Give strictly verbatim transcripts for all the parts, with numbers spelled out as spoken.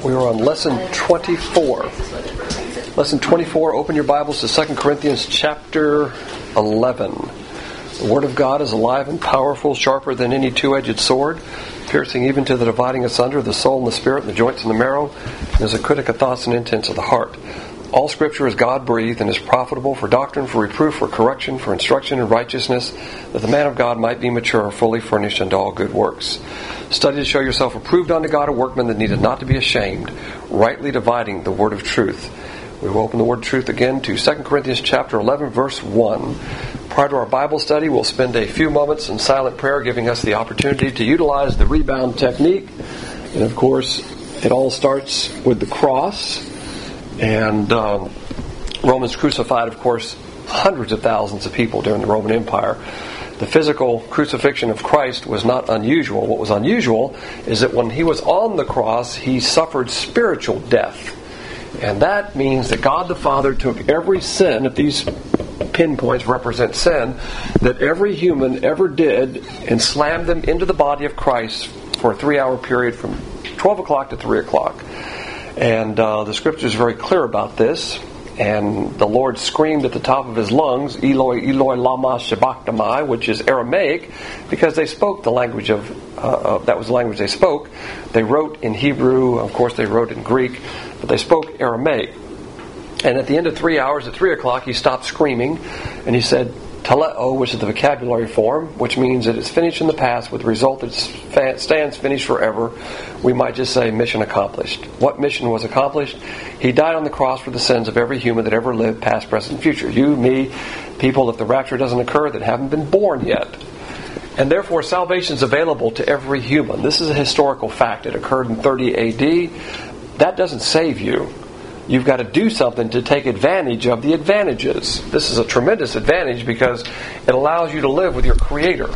We are on lesson twenty-four. Lesson twenty-four, open your Bibles to Second Corinthians chapter eleven. The Word of God is alive and powerful, sharper than any two-edged sword, piercing even to the dividing asunder of the soul and the spirit and the joints and the marrow, and is a critic of thoughts and intents of the heart. All Scripture is God-breathed and is profitable for doctrine, for reproof, for correction, for instruction in righteousness, that the man of God might be mature, fully furnished unto all good works. Study to show yourself approved unto God, a workman that needeth not to be ashamed, rightly dividing the word of truth. We will open the word of truth again to Second Corinthians chapter eleven, verse one. Prior to our Bible study, we'll spend a few moments in silent prayer, giving us the opportunity to utilize the rebound technique. And of course, it all starts with the cross. And um, Romans crucified, of course, hundreds of thousands of people during the Roman Empire. The physical crucifixion of Christ was not unusual. What was unusual is that when he was on the cross, he suffered spiritual death. And that means that God the Father took every sin, if these pinpoints represent sin, that every human ever did, and slammed them into the body of Christ for a three-hour period from twelve o'clock to three o'clock. And uh, the Scripture is very clear about this. And the Lord screamed at the top of his lungs, Eloi, Eloi, lama sabachthani, which is Aramaic, because they spoke the language of, uh, uh, that was the language they spoke. They wrote in Hebrew, of course they wrote in Greek, but they spoke Aramaic. And at the end of three hours, at three o'clock, he stopped screaming, and he said, teleo, which is the vocabulary form, which means that it's finished in the past with the result that it stands finished forever. We might just say mission accomplished. What mission was accomplished? He died on the cross for the sins of every human that ever lived, past, present, and future. You, me, people, if the rapture doesn't occur, that haven't been born yet. And therefore, salvation is available to every human. This is a historical fact. It occurred in thirty A D. That doesn't save you. You've got to do something to take advantage of the advantages. This is a tremendous advantage because it allows you to live with your Creator.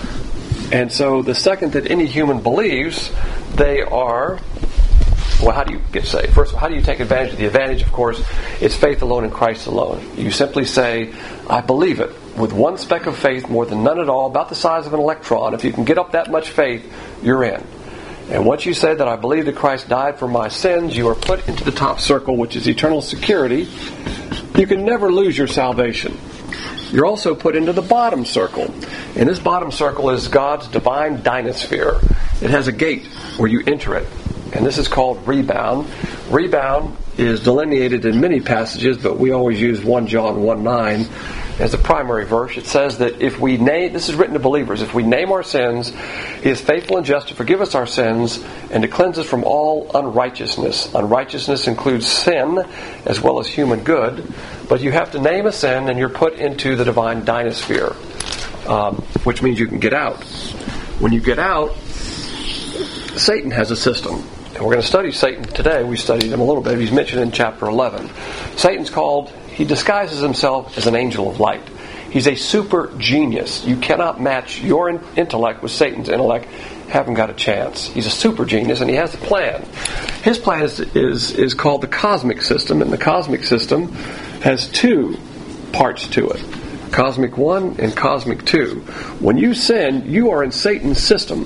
And so the second that any human believes, they are, well, how do you get saved? First of all, how do you take advantage of the advantage? Of course, it's faith alone in Christ alone. You simply say, I believe it. With one speck of faith, more than none at all, about the size of an electron. If you can get up that much faith, you're in. And once you say that I believe that Christ died for my sins, you are put into the top circle, which is eternal security. You can never lose your salvation. You're also put into the bottom circle. And this bottom circle is God's divine dynasphere. It has a gate where you enter it. And this is called rebound. Rebound is delineated in many passages, but we always use First John one nine as a primary verse. It says that if we name, this is written to believers, if we name our sins, He is faithful and just to forgive us our sins and to cleanse us from all unrighteousness. Unrighteousness includes sin as well as human good, but you have to name a sin and you're put into the divine dynasphere, um, which means you can get out. When you get out, Satan has a system. And we're going to study Satan today. We studied him a little bit. He's mentioned in chapter eleven. Satan's called, he disguises himself as an angel of light. He's a super genius. You cannot match your intellect with Satan's intellect. Haven't got a chance. He's a super genius and he has a plan. His plan is, is, is called the cosmic system, and the cosmic system has two parts to it. Cosmic one and cosmic two. When you sin, you are in Satan's system.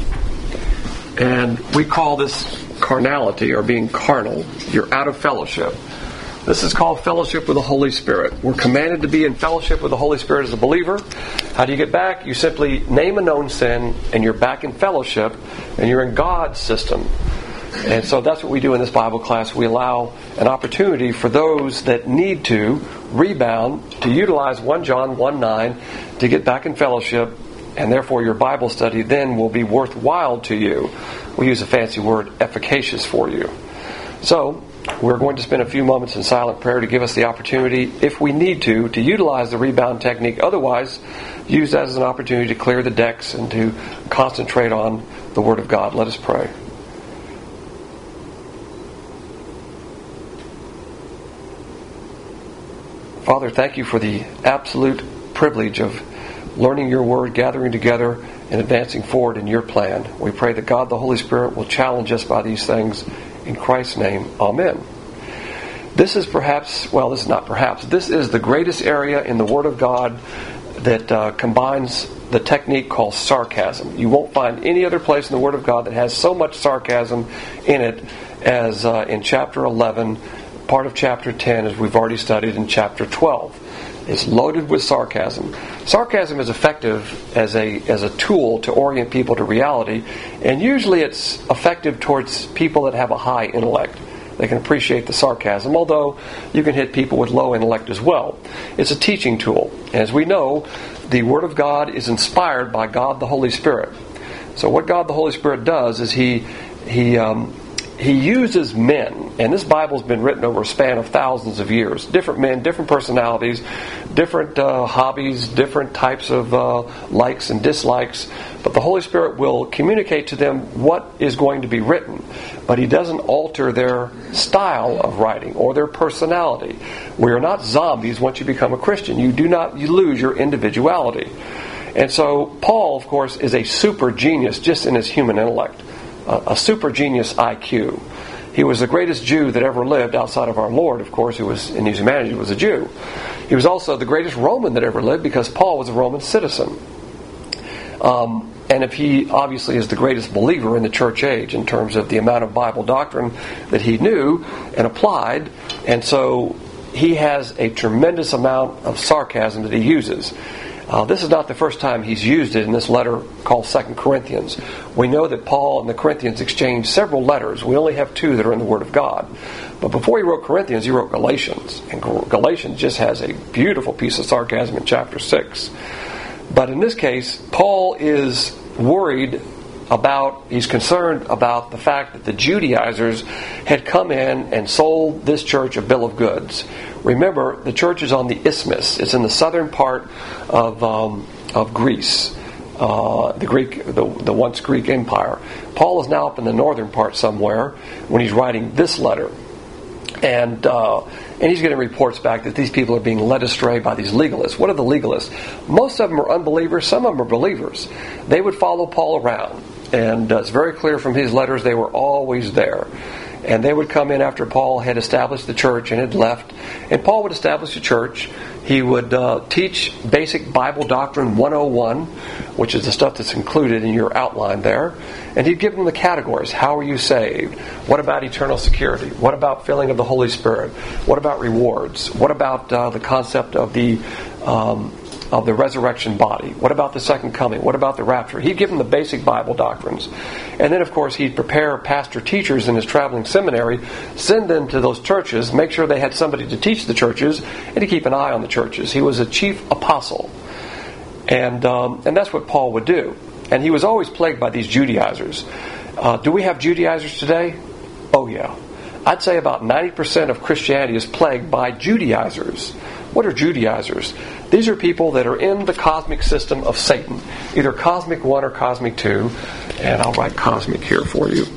And we call this carnality, or being carnal. You're out of fellowship. This is called fellowship with the Holy Spirit. We're commanded to be in fellowship with the Holy Spirit as a believer. How do you get back? You simply name a known sin, and you're back in fellowship, and you're in God's system. And so that's what we do in this Bible class. We allow an opportunity for those that need to rebound, to utilize First John one nine to get back in fellowship. And therefore your Bible study then will be worthwhile to you. We use a fancy word, efficacious for you. So, we're going to spend a few moments in silent prayer to give us the opportunity, if we need to, to utilize the rebound technique. Otherwise, use that as an opportunity to clear the decks and to concentrate on the Word of God. Let us pray. Father, thank you for the absolute privilege of learning your word, gathering together, and advancing forward in your plan. We pray that God, the Holy Spirit, will challenge us by these things. In Christ's name, amen. This is perhaps, well, this is not perhaps, this is the greatest area in the Word of God that uh, combines the technique called sarcasm. You won't find any other place in the Word of God that has so much sarcasm in it as uh, in chapter eleven, part of chapter ten, as we've already studied in chapter twelve. It's loaded with sarcasm. Sarcasm is effective as a as a tool to orient people to reality, and usually it's effective towards people that have a high intellect. They can appreciate the sarcasm, although you can hit people with low intellect as well. It's a teaching tool. And as we know, the Word of God is inspired by God the Holy Spirit. So what God the Holy Spirit does is He He um, He uses men, and this Bible's been written over a span of thousands of years. Different men, different personalities, different uh, hobbies, different types of uh, likes and dislikes. But the Holy Spirit will communicate to them what is going to be written. But He doesn't alter their style of writing or their personality. We are not zombies once you become a Christian. You do not, you lose your individuality. And so Paul, of course, is a super genius just in his human intellect. A super genius I Q. He was the greatest Jew that ever lived outside of our Lord, of course, who was in his humanity was a Jew. He was also the greatest Roman that ever lived because Paul was a Roman citizen. Um, and if he obviously is the greatest believer in the church age in terms of the amount of Bible doctrine that he knew and applied, and so he has a tremendous amount of sarcasm that he uses. Uh, this is not the first time he's used it in this letter called Second Corinthians. We know that Paul and the Corinthians exchanged several letters. We only have two that are in the Word of God. But before he wrote Corinthians, he wrote Galatians. And Galatians just has a beautiful piece of sarcasm in chapter six. But in this case, Paul is worried about, he's concerned about the fact that the Judaizers had come in and sold this church a bill of goods. Remember, the church is on the Isthmus. It's in the southern part of um, of Greece, uh, the Greek, the, the once Greek Empire. Paul is now up in the northern part somewhere when he's writing this letter, and uh, and he's getting reports back that these people are being led astray by these legalists. What are the legalists? Most of them are unbelievers. Some of them are believers. They would follow Paul around, and uh, it's very clear from his letters they were always there. And they would come in after Paul had established the church and had left. And Paul would establish the church. He would uh, teach basic Bible doctrine one oh one, which is the stuff that's included in your outline there. And he'd give them the categories. How are you saved? What about eternal security? What about filling of the Holy Spirit? What about rewards? What about uh, the concept of the... Um, of the resurrection body? What about the second coming? What about the rapture? He'd give them the basic Bible doctrines. And then, of course, he'd prepare pastor teachers in his traveling seminary, send them to those churches, make sure they had somebody to teach the churches, and to keep an eye on the churches. He was a chief apostle. And um, and that's what Paul would do. And he was always plagued by these Judaizers. Uh, do we have Judaizers today? Oh, yeah. I'd say about ninety percent of Christianity is plagued by Judaizers. What are Judaizers? These are people that are in the cosmic system of Satan, either cosmic one or cosmic two. And I'll write cosmic here for you.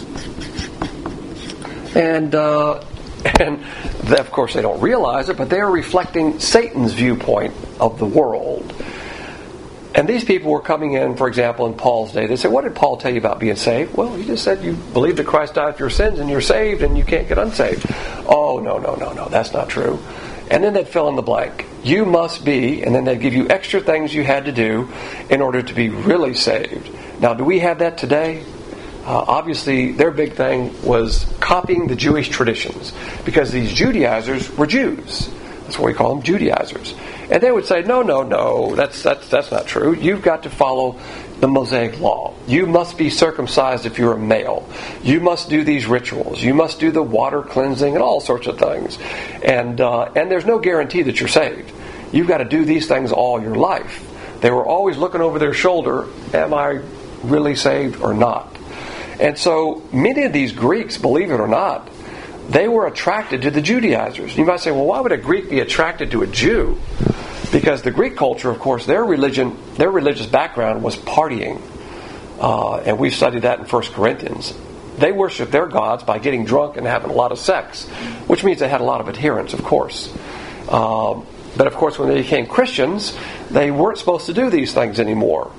And uh, and they, of course they don't realize it, but they are reflecting Satan's viewpoint of the world. And these people were coming in, for example, in Paul's day. They said, what did Paul tell you about being saved? Well, he just said you believe that Christ died for your sins and you're saved and you can't get unsaved. Oh, no, no, no, no, that's not true. And then they'd fill in the blank. You must be, and then they'd give you extra things you had to do in order to be really saved. Now, do we have that today? Uh, obviously, their big thing was copying the Jewish traditions, because these Judaizers were Jews. That's why we call them Judaizers. And they would say, no, no, no, that's that's that's not true. You've got to follow the Mosaic law. You must be circumcised if you're a male. You must do these rituals. You must do the water cleansing and all sorts of things. And uh, and there's no guarantee that you're saved. You've got to do these things all your life. They were always looking over their shoulder, am I really saved or not? And so many of these Greeks, believe it or not, they were attracted to the Judaizers. You might say, well, why would a Greek be attracted to a Jew? Because the Greek culture, of course, their religion, their religious background was partying. Uh, and we've studied that in First Corinthians. They worshiped their gods by getting drunk and having a lot of sex, which means they had a lot of adherents, of course. Uh, but, of course, when they became Christians, they weren't supposed to do these things anymore.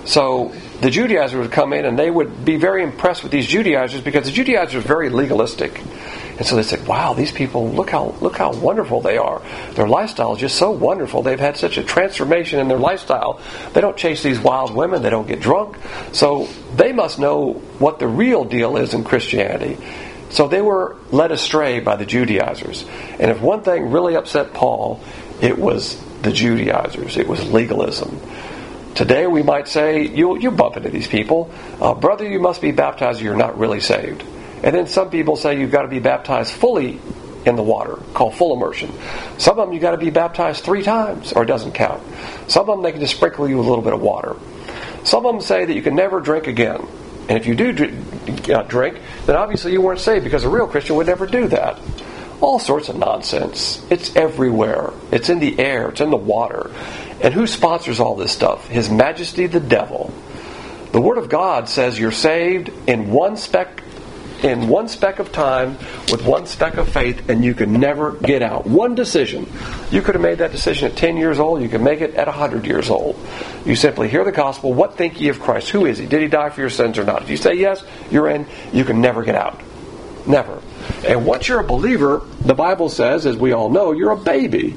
So the Judaizers would come in and they would be very impressed with these Judaizers because the Judaizers are very legalistic. And so they said, wow, these people, look how look how wonderful they are. Their lifestyle is just so wonderful. They've had such a transformation in their lifestyle. They don't chase these wild women. They don't get drunk. So they must know what the real deal is in Christianity. So they were led astray by the Judaizers. And if one thing really upset Paul, it was the Judaizers. It was legalism. Today we might say, you you bump into these people. Uh, brother, you must be baptized or you're not really saved. And then some people say you've got to be baptized fully in the water, called full immersion. Some of them you've got to be baptized three times or it doesn't count. Some of them they can just sprinkle you with a little bit of water. Some of them say that you can never drink again. And if you do drink, uh, drink, then obviously you weren't saved because a real Christian would never do that. All sorts of nonsense. It's everywhere. It's in the air. It's in the water. And who sponsors all this stuff? His Majesty the devil. The Word of God says you're saved in one speck in one speck of time with one speck of faith, and you can never get out. One decision. You could have made that decision at ten years old. You can make it at one hundred years old. You simply hear the gospel. What think ye of Christ? Who is He? Did He die for your sins or not? If you say yes, you're in. You can never get out. Never. And once you're a believer, the Bible says, as we all know, you're a baby.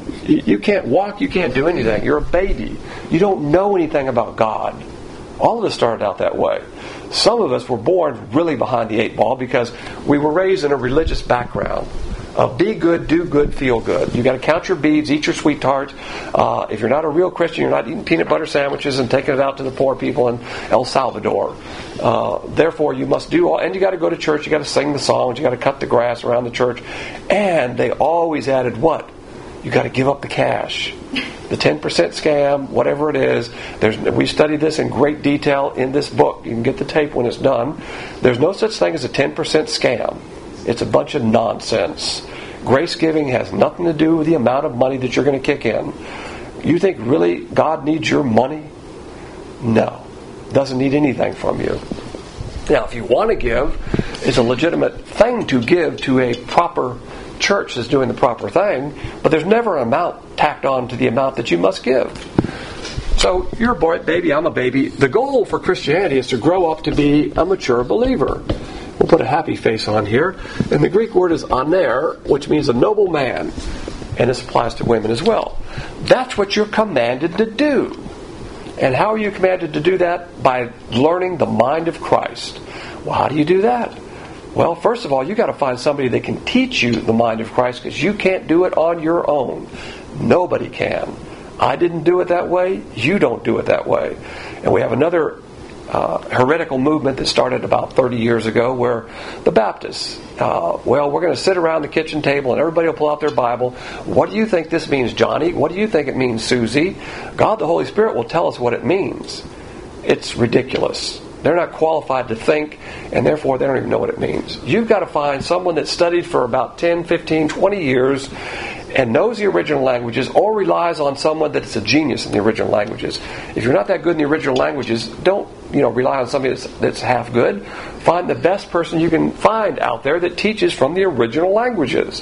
You can't walk, you can't do anything. You're a baby. You don't know anything about God. All of us started out that way. Some of us were born really behind the eight ball because we were raised in a religious background. Uh, be good, do good, feel good. You've got to count your beads, eat your sweet tarts. Uh, if you're not a real Christian, you're not eating peanut butter sandwiches and taking it out to the poor people in El Salvador. Uh, therefore, you must do all, and you got to go to church, you got to sing the songs, you got to cut the grass around the church. And they always added what? You got to give up the cash. The ten percent scam, whatever it is. There's, we study this in great detail in this book. You can get the tape when it's done. There's no such thing as a ten percent scam. It's a bunch of nonsense. Grace giving has nothing to do with the amount of money that you're going to kick in. You think really God needs your money? No. Doesn't need anything from you. Now, if you want to give, it's a legitimate thing to give to a proper church that's doing the proper thing, but there's never an amount tacked on to the amount that you must give. So you're a boy, baby, I'm a baby. The goal for Christianity is to grow up to be a mature believer. We'll put a happy face on here. And the Greek word is aner, which means a noble man. And this applies to women as well. That's what you're commanded to do. And how are you commanded to do that? By learning the mind of Christ. Well, how do you do that? Well, first of all, you've got to find somebody that can teach you the mind of Christ, because you can't do it on your own. Nobody can. I didn't do it that way. You don't do it that way. And we have another uh, heretical movement that started about thirty years ago where the Baptists, uh, well, we're going to sit around the kitchen table and everybody will pull out their Bible. What do you think this means, Johnny? What do you think it means, Susie? God the Holy Spirit will tell us what it means. It's ridiculous. They're not qualified to think, and therefore they don't even know what it means. You've got to find someone that studied for about ten, fifteen, twenty years and knows the original languages, or relies on someone that's a genius in the original languages. If you're not that good in the original languages, don't you know rely on somebody that's, that's half good. Find the best person you can find out there that teaches from the original languages.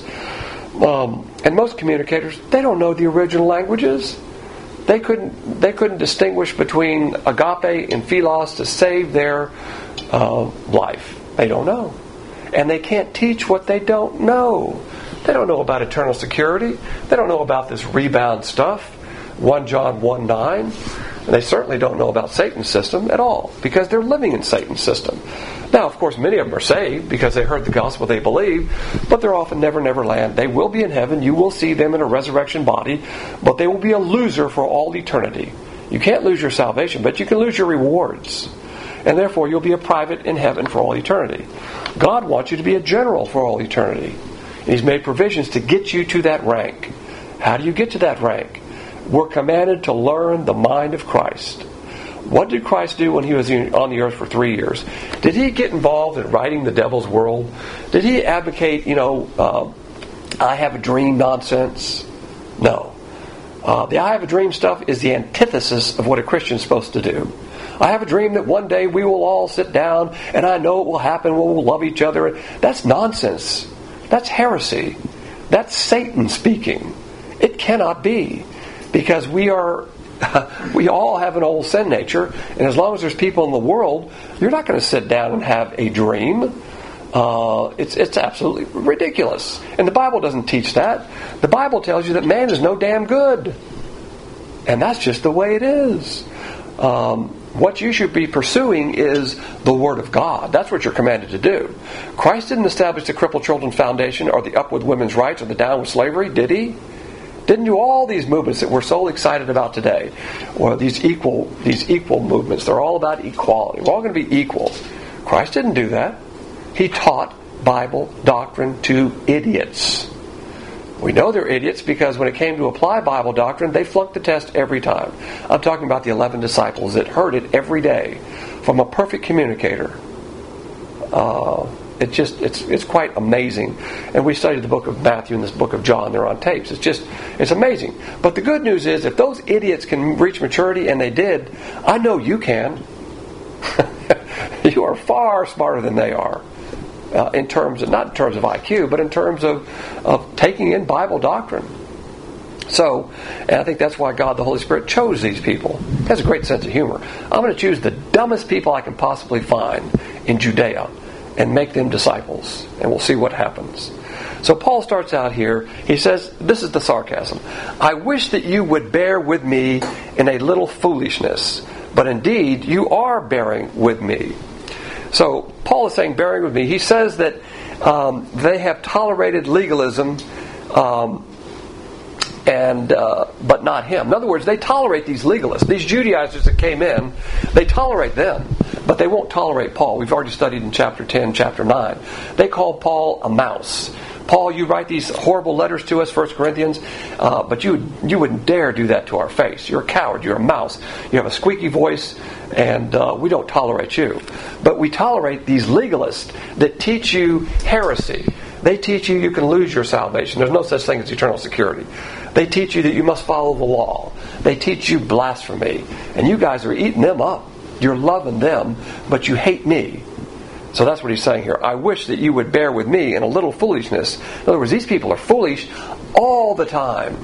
Um, and most communicators, they don't know the original languages. They couldn't they couldn't distinguish between agape and philos to save their uh, life. They don't know. And they can't teach what they don't know. They don't know about eternal security. They don't know about this rebound stuff, First John one nine. And they certainly don't know about Satan's system at all, because they're living in Satan's system. Now, of course, many of them are saved because they heard the gospel, they believe, but they're off in never, never land. They will be in heaven. You will see them in a resurrection body, but they will be a loser for all eternity. You can't lose your salvation, but you can lose your rewards. And therefore, you'll be a private in heaven for all eternity. God wants you to be a general for all eternity. And He's made provisions to get you to that rank. How do you get to that rank? We're commanded to learn the mind of Christ. What did Christ do when He was on the earth for three years? Did He get involved in writing the devil's world? Did He advocate, you know, uh, I have a dream nonsense? No. Uh, the I have a dream stuff is the antithesis of what a Christian's supposed to do. I have a dream that one day we will all sit down and I know it will happen, we will love each other. That's nonsense. That's heresy. That's Satan speaking. It cannot be. Because we are we all have an old sin nature, and as long as there's people in the world, you're not going to sit down and have a dream. Uh, it's it's absolutely ridiculous. And the Bible doesn't teach that. The Bible tells you that man is no damn good. And that's just the way it is. Um, what you should be pursuing is the Word of God. That's what you're commanded to do. Christ didn't establish the Crippled Children's Foundation or the Up with Women's Rights or the Down with Slavery, did he? Didn't do all these movements that we're so excited about today, or these equal these equal movements. They're all about equality. We're all going to be equal. Christ didn't do that. He taught Bible doctrine to idiots. We know they're idiots because when it came to apply Bible doctrine, they flunked the test every time. I'm talking about the eleven disciples that heard it every day from a perfect communicator. Uh, it just it's it's quite amazing. And we studied the book of Matthew and this book of John. They're on tapes. It's just it's amazing. But the good news is, if those idiots can reach maturity, and they did, I know you can. You are far smarter than they are. Uh, in terms of, not in terms of I Q, but in terms of, of taking in Bible doctrine. So, and I think that's why God the Holy Spirit chose these people. He has a great sense of humor. I'm going to choose the dumbest people I can possibly find in Judea and make them disciples, and we'll see what happens. So Paul starts out here. He says, this is the sarcasm. I wish that you would bear with me in a little foolishness, but indeed you are bearing with me. So Paul is saying, bearing with me. He says that um, they have tolerated legalism, um, and uh, but not him. In other words, they tolerate these legalists, these Judaizers that came in. They tolerate them, but they won't tolerate Paul. We've already studied in chapter ten, chapter nine. They call Paul a mouse. Paul, you write these horrible letters to us, First Corinthians, uh, but you you wouldn't dare do that to our face. You're a coward. You're a mouse. You have a squeaky voice, and uh, we don't tolerate you. But we tolerate these legalists that teach you heresy. They teach you you can lose your salvation. There's no such thing as eternal security. They teach you that you must follow the law. They teach you blasphemy. And you guys are eating them up. You're loving them, but you hate me. So that's what he's saying here. I wish that you would bear with me in a little foolishness. In other words, these people are foolish all the time.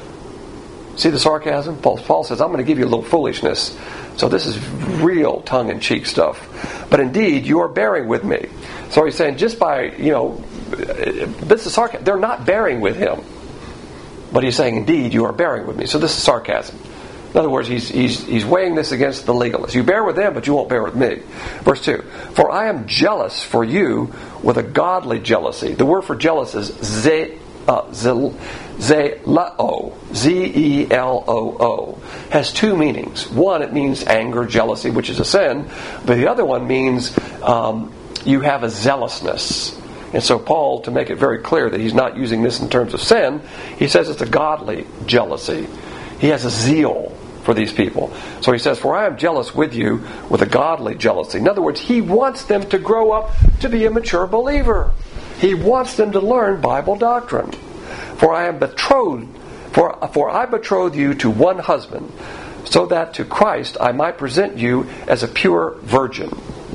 See the sarcasm? Paul, Paul says, I'm going to give you a little foolishness. So this is real tongue-in-cheek stuff. But indeed, you are bearing with me. So he's saying, just by, you know, this is sarcasm. They're not bearing with him. But he's saying, indeed, you are bearing with me. So this is sarcasm. In other words, he's, he's, he's weighing this against the legalists. You bear with them, but you won't bear with me. Verse two. For I am jealous for you with a godly jealousy. The word for jealous is ze, uh, ze, zelao. Z E L O O. Has two meanings. One, it means anger, jealousy, which is a sin. But the other one means um, you have a zealousness. And so Paul, to make it very clear that he's not using this in terms of sin, he says it's a godly jealousy. He has a zeal for these people. So he says, for I am jealous with you with a godly jealousy. In other words, he wants them to grow up to be a mature believer. He wants them to learn Bible doctrine. For I am betrothed, for, for I betroth you to one husband, so that to Christ I might present you as a pure virgin.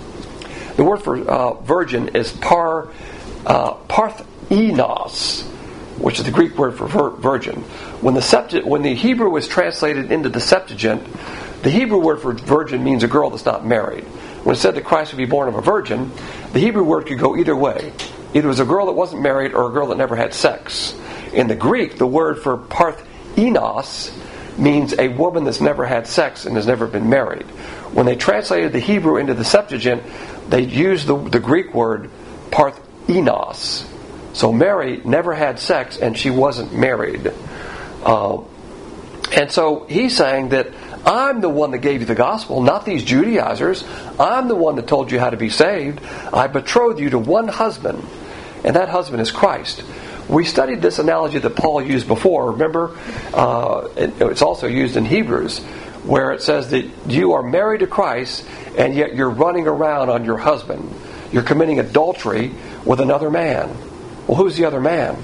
The word for uh, virgin is par, uh, parthenos, which is the Greek word for vir- virgin. When the Septu- when the Hebrew was translated into the Septuagint, the Hebrew word for virgin means a girl that's not married. When it said that Christ would be born of a virgin, the Hebrew word could go either way. Either it was a girl that wasn't married or a girl that never had sex. In the Greek, the word for parthenos means a woman that's never had sex and has never been married. When they translated the Hebrew into the Septuagint, they used the, the Greek word parthenos. So Mary never had sex and she wasn't married. Uh, and so he's saying that I'm the one that gave you the gospel, not these Judaizers. I'm the one that told you how to be saved. I betrothed you to one husband, and that husband is Christ. We studied this analogy that Paul used before. Remember, uh, it, it's also used in Hebrews, where it says that you are married to Christ, and yet you're running around on your husband. You're committing adultery with another man. Well, who's the other man?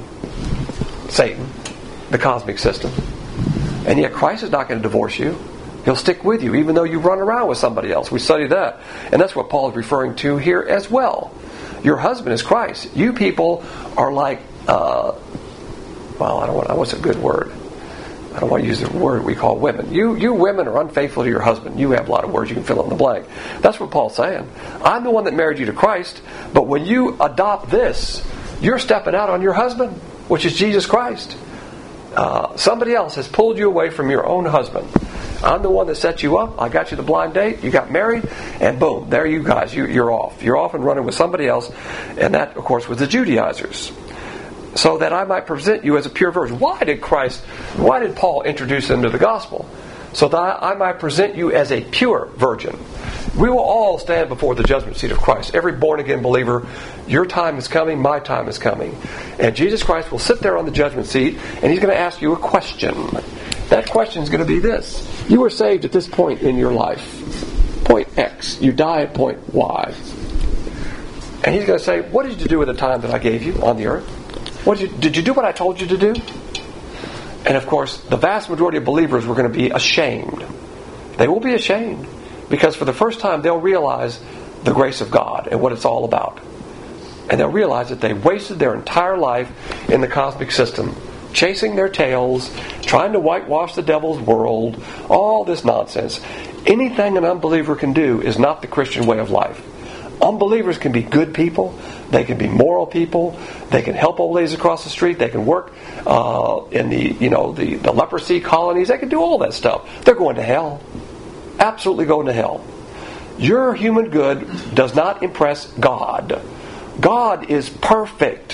Satan, the cosmic system. And yet Christ is not going to divorce you. He'll stick with you, even though you run around with somebody else. We studied that. And that's what Paul is referring to here as well. Your husband is Christ. You people are like, uh, well, I don't want, what's a good word? I don't want to use the word we call women. You you women are unfaithful to your husband. You have a lot of words. You can fill in the blank. That's what Paul's saying. I'm the one that married you to Christ, but when you adopt this, you're stepping out on your husband, which is Jesus Christ. Uh, somebody else has pulled you away from your own husband. I'm the one that set you up. I got you the blind date. You got married, and boom, there you guys. You, you're off. You're off and running with somebody else, and that, of course, was the Judaizers. So that I might present you as a pure virgin. Why did Christ, why did Paul introduce them to the gospel? So that I might present you as a pure virgin. We will all stand before the judgment seat of Christ. Every born-again believer, your time is coming, my time is coming. And Jesus Christ will sit there on the judgment seat, and He's going to ask you a question. That question is going to be this. You were saved at this point in your life. Point X. You die at point Y. And He's going to say, what did you do with the time that I gave you on the earth? What did you, did you do what I told you to do? And of course, the vast majority of believers were going to be ashamed. They will be ashamed. Because for the first time, they'll realize the grace of God and what it's all about. And they'll realize that they wasted their entire life in the cosmic system, chasing their tails, trying to whitewash the devil's world, all this nonsense. Anything an unbeliever can do is not the Christian way of life. Unbelievers can be good people. They can be moral people. They can help old ladies across the street. They can work uh, in the you know the, the leprosy colonies. They can do all that stuff. They're going to hell. Absolutely going to hell. Your human good does not impress God. God is perfect.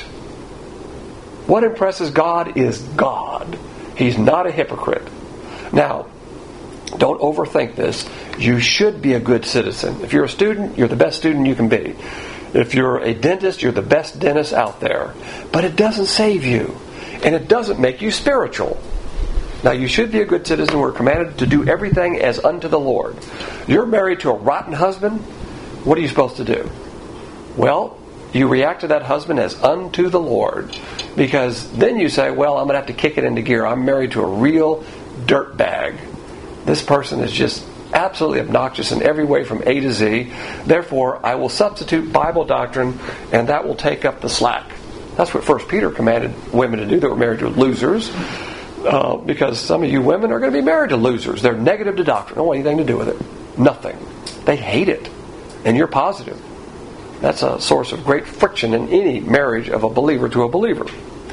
What impresses God is God. He's not a hypocrite. Now, don't overthink this. You should be a good citizen. If you're a student, you're the best student you can be. If you're a dentist, you're the best dentist out there. But it doesn't save you. And it doesn't make you spiritual. Now, you should be a good citizen. We're commanded to do everything as unto the Lord. You're married to a rotten husband. What are you supposed to do? Well, you react to that husband as unto the Lord. Because then you say, well, I'm going to have to kick it into gear. I'm married to a real dirtbag. This person is just absolutely obnoxious in every way from A to Z. Therefore, I will substitute Bible doctrine, and that will take up the slack. That's what First Peter commanded women to do that were married to losers. Uh, because some of you women are going to be married to losers. They're negative to doctrine. Don't want anything to do with it. Nothing. They hate it. And you're positive. That's a source of great friction in any marriage of a believer to a believer.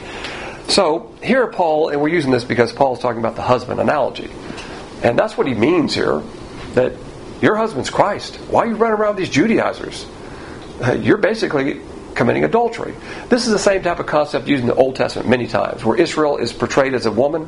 So, here Paul, and we're using this because Paul's talking about the husband analogy. And that's what he means here. That your husband's Christ. Why are you running around with these Judaizers? Uh, you're basically committing adultery. This is the same type of concept used in the Old Testament many times, where Israel is portrayed as a woman,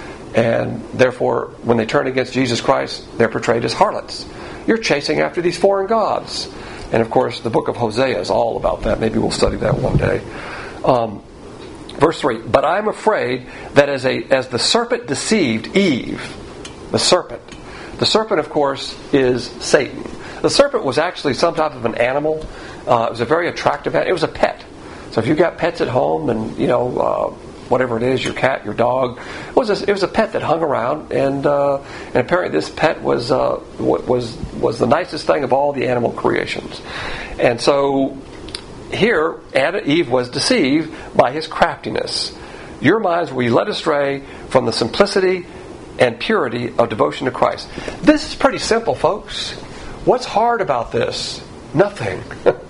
and therefore, when they turn against Jesus Christ, they're portrayed as harlots. You're chasing after these foreign gods. And of course, the book of Hosea is all about that. Maybe we'll study that one day. Um, verse three, but I'm afraid that as a as the serpent deceived Eve, the serpent, the serpent, of course, is Satan. The serpent was actually some type of an animal. Uh, it was a very attractive animal. It was a pet. So if you've got pets at home and, you know, uh, whatever it is, your cat, your dog, it was a, it was a pet that hung around. And uh, and apparently this pet was, uh, was, was the nicest thing of all the animal creations. And so here, Adam, Eve was deceived by his craftiness. Your minds will be led astray from the simplicity and purity of devotion to Christ. This is pretty simple, folks. What's hard about this? Nothing.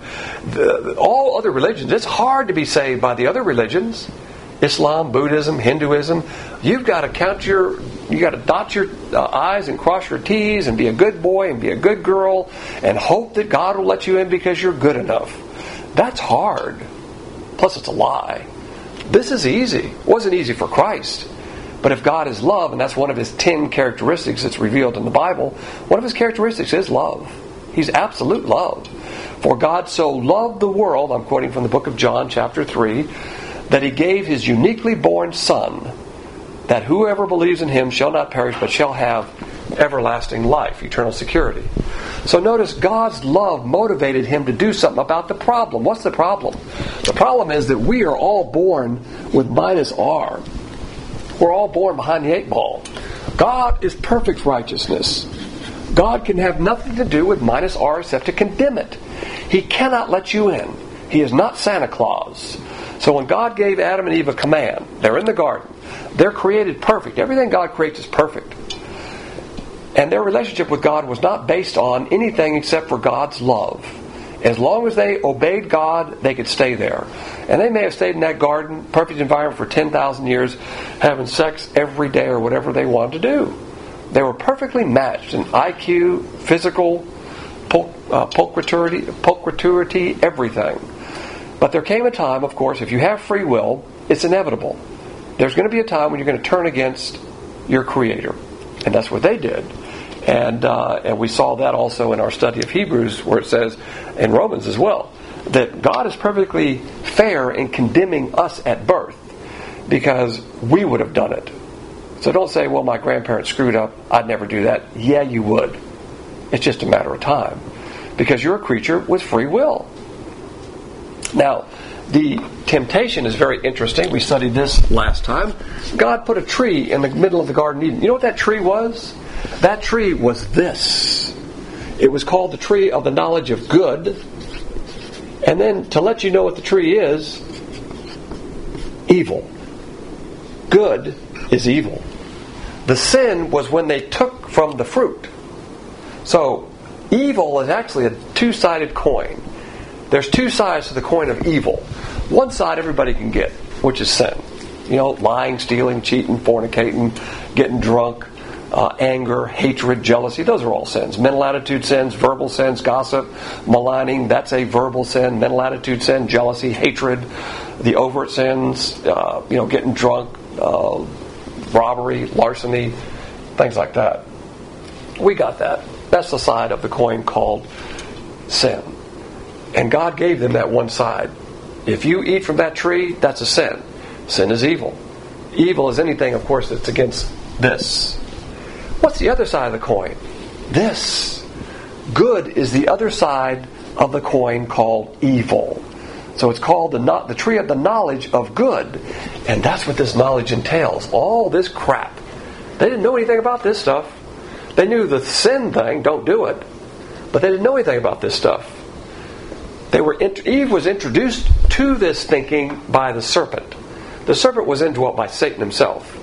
the, all other religions, it's hard to be saved by the other religions. Islam, Buddhism, Hinduism. You've got to count your, you got to dot your uh, I's and cross your T's and be a good boy and be a good girl and hope that God will let you in because you're good enough. That's hard. Plus, it's a lie. This is easy. It wasn't easy for Christ. But if God is love, and that's one of His ten characteristics that's revealed in the Bible, one of His characteristics is love. He's absolute love. For God so loved the world, I'm quoting from the book of John, chapter three, that He gave His uniquely born Son, that whoever believes in Him shall not perish, but shall have everlasting life, eternal security. So notice God's love motivated Him to do something about the problem. What's the problem? The problem is that we are all born with minus R. We're all born behind the eight ball. God is perfect righteousness. God can have nothing to do with minus R except to condemn it. He cannot let you in. He is not Santa Claus. So when God gave Adam and Eve a command, they're in the garden, They're created perfect. Everything God creates is perfect. And their relationship with God was not based on anything except for God's love. As long as they obeyed God, they could stay there. And they may have stayed in that garden, perfect environment for ten thousand years, having sex every day or whatever they wanted to do. They were perfectly matched in I Q, physical, pul- uh, pulchriturity, pulchriturity, everything. But there came a time, of course, if you have free will, it's inevitable. There's going to be a time when you're going to turn against your Creator. And that's what they did. And uh, and we saw that also in our study of Hebrews, where it says, in Romans as well, that God is perfectly fair in condemning us at birth because we would have done it. So don't say, well, my grandparents screwed up, I'd never do that. Yeah, you would. It's just a matter of time. Because you're a creature with free will. Now, the temptation is very interesting. We studied this last time. God put a tree in the middle of the Garden of Eden. You know what that tree was? That tree was this. It was called the tree of the knowledge of good. And then to let you know what the tree is, evil. Good is evil. The sin was when they took from the fruit. So, evil is actually a two-sided coin. There's two sides to the coin of evil. One side everybody can get, which is sin. You know, lying, stealing, cheating, fornicating, getting drunk, uh, anger, hatred, jealousy. Those are all sins. Mental attitude sins, verbal sins, gossip, maligning. That's a verbal sin. Mental attitude sin, jealousy, hatred. The overt sins, uh, you know, getting drunk, uh, robbery, larceny, things like that. We got that. That's the side of the coin called sin. And God gave them that one side. If you eat from that tree, that's a sin. Sin is evil. Evil is anything, of course, that's against this. What's the other side of the coin? This. Good is the other side of the coin called evil. So it's called the, no- the tree of the knowledge of good. And that's what this knowledge entails. All this crap. They didn't know anything about this stuff. They knew the sin thing, don't do it. But they didn't know anything about this stuff. They were Eve was introduced to this thinking by the serpent. The serpent was indwelt by Satan himself.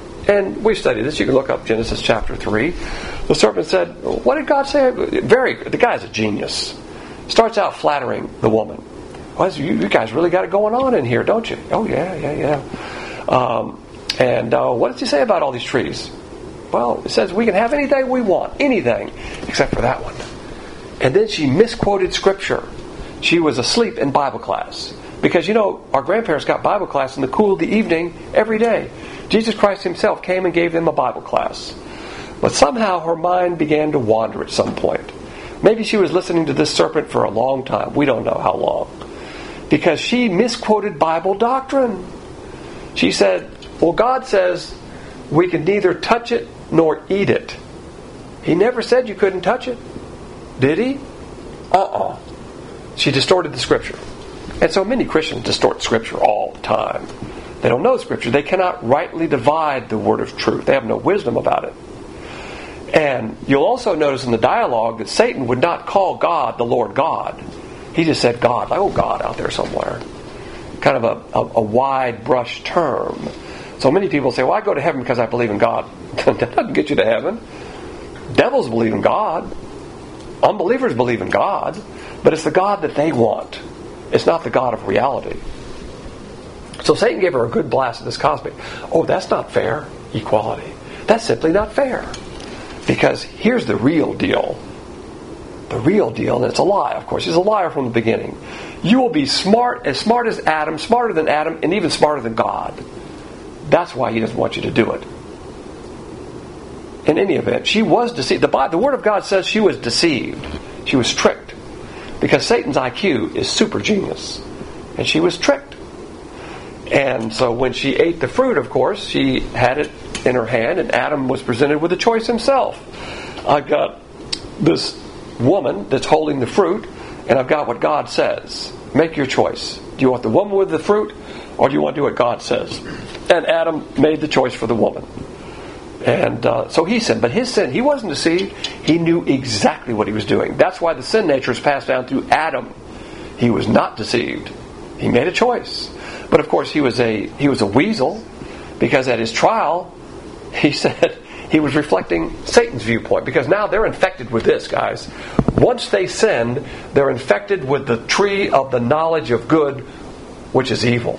And we studied this. You can look up Genesis chapter three. The serpent said, what did God say? Very, the guy's a genius. Starts out flattering the woman. Well, you, you guys really got it going on in here, don't you? Oh, yeah, yeah, yeah. Um, and uh, what does he say about all these trees? Well, it says we can have anything we want. Anything. Except for that one. And then she misquoted Scripture. She was asleep in Bible class. Because, you know, our grandparents got Bible class in the cool of the evening every day. Jesus Christ himself came and gave them a Bible class. But somehow her mind began to wander at some point. Maybe she was listening to this serpent for a long time. We don't know how long. Because she misquoted Bible doctrine. She said, well, God says we can neither touch it nor eat it. He never said you couldn't touch it. Did he? Uh-uh. She distorted the Scripture. And so many Christians distort Scripture all the time. They don't know Scripture. They cannot rightly divide the word of truth. They have no wisdom about it. And you'll also notice in the dialogue that Satan would not call God the Lord God. He just said God, like, oh, God out there somewhere. Kind of a, a, a wide brush term. So many people say, well, I go to heaven because I believe in God. That doesn't get you to heaven. Devils believe in God. Unbelievers believe in God. But it's the God that they want. It's not the God of reality. So Satan gave her a good blast at this cosmic. Oh, that's not fair. Equality. That's simply not fair. Because here's the real deal. The real deal, and it's a lie, of course. He's a liar from the beginning. You will be smart, as smart as Adam, smarter than Adam, and even smarter than God. That's why he doesn't want you to do it. In any event, she was deceived. The, the Word of God says she was deceived. She was tricked. Because Satan's I Q is super genius. And she was tricked. And so when she ate the fruit, of course, she had it in her hand, and Adam was presented with a choice himself. I've got this woman that's holding the fruit, and I've got what God says. Make your choice. Do you want the woman with the fruit, or do you want to do what God says? And Adam made the choice for the woman. And uh, so he sinned. But his sin, he wasn't deceived. He knew exactly what he was doing. That's why the sin nature is passed down through Adam. He was not deceived. He made a choice. But of course, he was a he was a weasel, Because at his trial, he said he was reflecting Satan's viewpoint. Because now they're infected with this, guys. Once they sinned, they're infected with the tree of the knowledge of good, which is evil.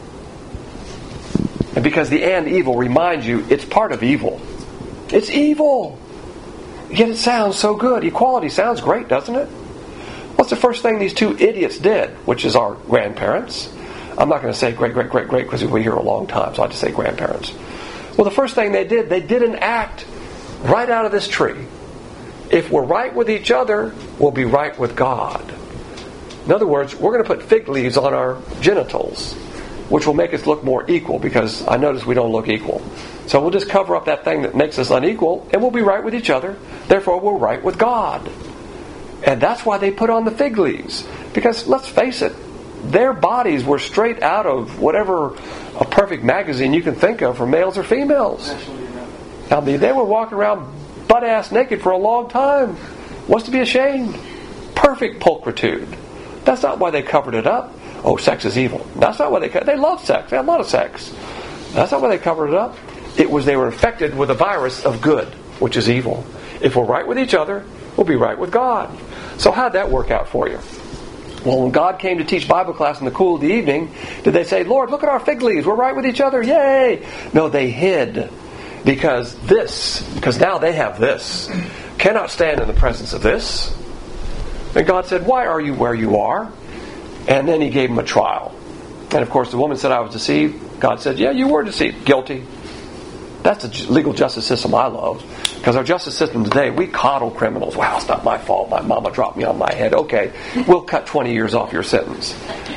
And because the and evil reminds you it's part of evil. It's evil. Yet it sounds so good. Equality sounds great, doesn't it? What's the first thing these two idiots did, which is our grandparents? I'm not going to say great, great, great, great, because we've been here a long time, so I just say grandparents. Well, the first thing they did, they did an act right out of this tree. If we're right with each other, we'll be right with God. In other words, we're going to put fig leaves on our genitals, which will make us look more equal, because I notice we don't look equal. So we'll just cover up that thing that makes us unequal, and we'll be right with each other. Therefore, we're right with God. And that's why they put on the fig leaves. Because, let's face it, their bodies were straight out of whatever a perfect magazine you can think of for males or females. I mean, they were walking around butt-ass naked for a long time. What's to be ashamed? Perfect pulchritude. That's not why they covered it up. Oh, sex is evil. That's not why they covered it. They love sex. They had a lot of sex. That's not why they covered it up. It was they were infected with a virus of good, which is evil. If we're right with each other, we'll be right with God. So how'd that work out for you? Well, when God came to teach Bible class in the cool of the evening, did they say, Lord, look at our fig leaves. We're right with each other. Yay! No, they hid. Because this, because now they have this, cannot stand in the presence of this. And God said, why are you where you are? And then he gave them a trial. And of course the woman said, I was deceived. God said, yeah, you were deceived. Guilty. That's the legal justice system I love. Because our justice system today, we coddle criminals. Wow, it's not my fault. My mama dropped me on my head. Okay, we'll cut twenty years off your sentence.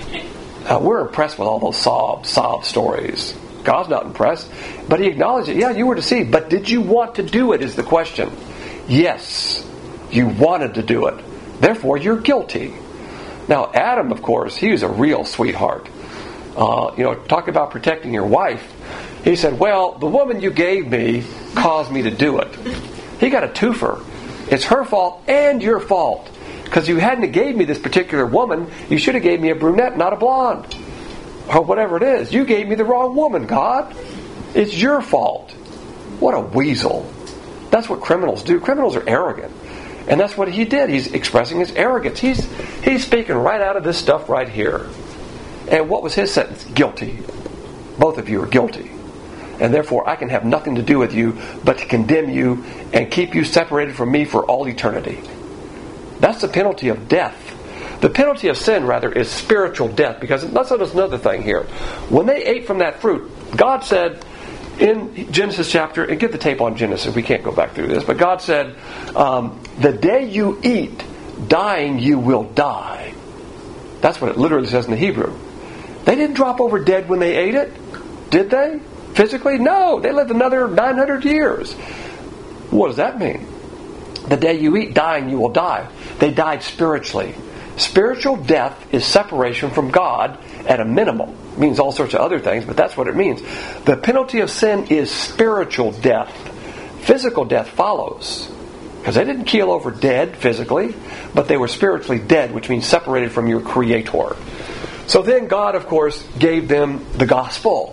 Uh, we're impressed with all those sob, sob stories. God's not impressed. But he acknowledged it. Yeah, you were deceived. But did you want to do it is the question. Yes, you wanted to do it. Therefore, you're guilty. Now, Adam, of course, he was a real sweetheart. Uh, you know, talk about protecting your wife. He said, well, the woman you gave me caused me to do it. He got a twofer. It's her fault and your fault. Because you hadn't have gave me this particular woman, you should have gave me a brunette, not a blonde. Or whatever it is. You gave me the wrong woman, God. It's your fault. What a weasel. That's what criminals do. Criminals are arrogant. And that's what he did. He's expressing his arrogance. He's he's speaking right out of this stuff right here. And what was his sentence? Guilty. Both of you are guilty. And therefore I can have nothing to do with you but to condemn you and keep you separated from me for all eternity. That's the penalty of death. The penalty of sin, rather, is spiritual death. Because let's notice another thing here. When they ate from that fruit, God said in Genesis chapter, and get the tape on Genesis, we can't go back through this, but God said, um, the day you eat, dying you will die. That's what it literally says in the Hebrew. They didn't drop over dead when they ate it, did they? Physically? No, they lived another nine hundred years. What does that mean? The day you eat, dying you will die. They died spiritually. Spiritual death is separation from God at a minimum. It means all sorts of other things, but that's what it means. The penalty of sin is spiritual death. Physical death follows. Because they didn't keel over dead physically, but they were spiritually dead, which means separated from your Creator. So then God, of course, gave them the gospel.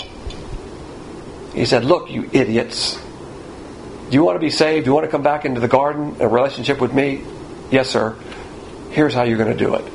He said, look, you idiots. Do you want to be saved? Do you want to come back into the garden, a relationship with me? Yes, sir. Here's how you're going to do it.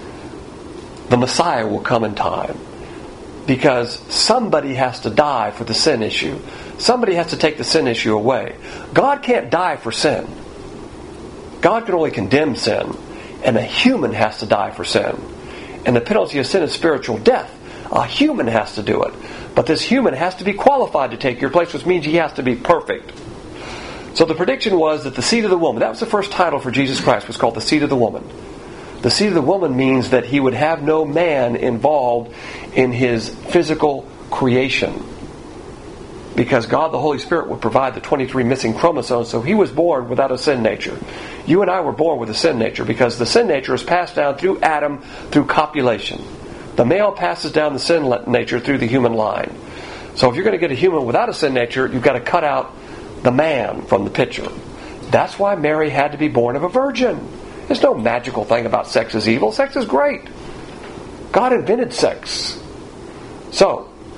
The Messiah will come in time. Because somebody has to die for the sin issue. Somebody has to take the sin issue away. God can't die for sin. God can only condemn sin. And a human has to die for sin. And the penalty of sin is spiritual death. A human has to do it. But this human has to be qualified to take your place, which means he has to be perfect. So the prediction was that the seed of the woman, that was the first title for Jesus Christ, was called the seed of the woman. The seed of the woman means that he would have no man involved in his physical creation. Because God the Holy Spirit would provide the twenty-three missing chromosomes, so he was born without a sin nature. You and I were born with a sin nature because the sin nature is passed down through Adam through copulation. The male passes down the sin nature through the human line. So if you're going to get a human without a sin nature, you've got to cut out the man from the picture. That's why Mary had to be born of a virgin. There's no magical thing about sex is evil. Sex is great. God invented sex. So,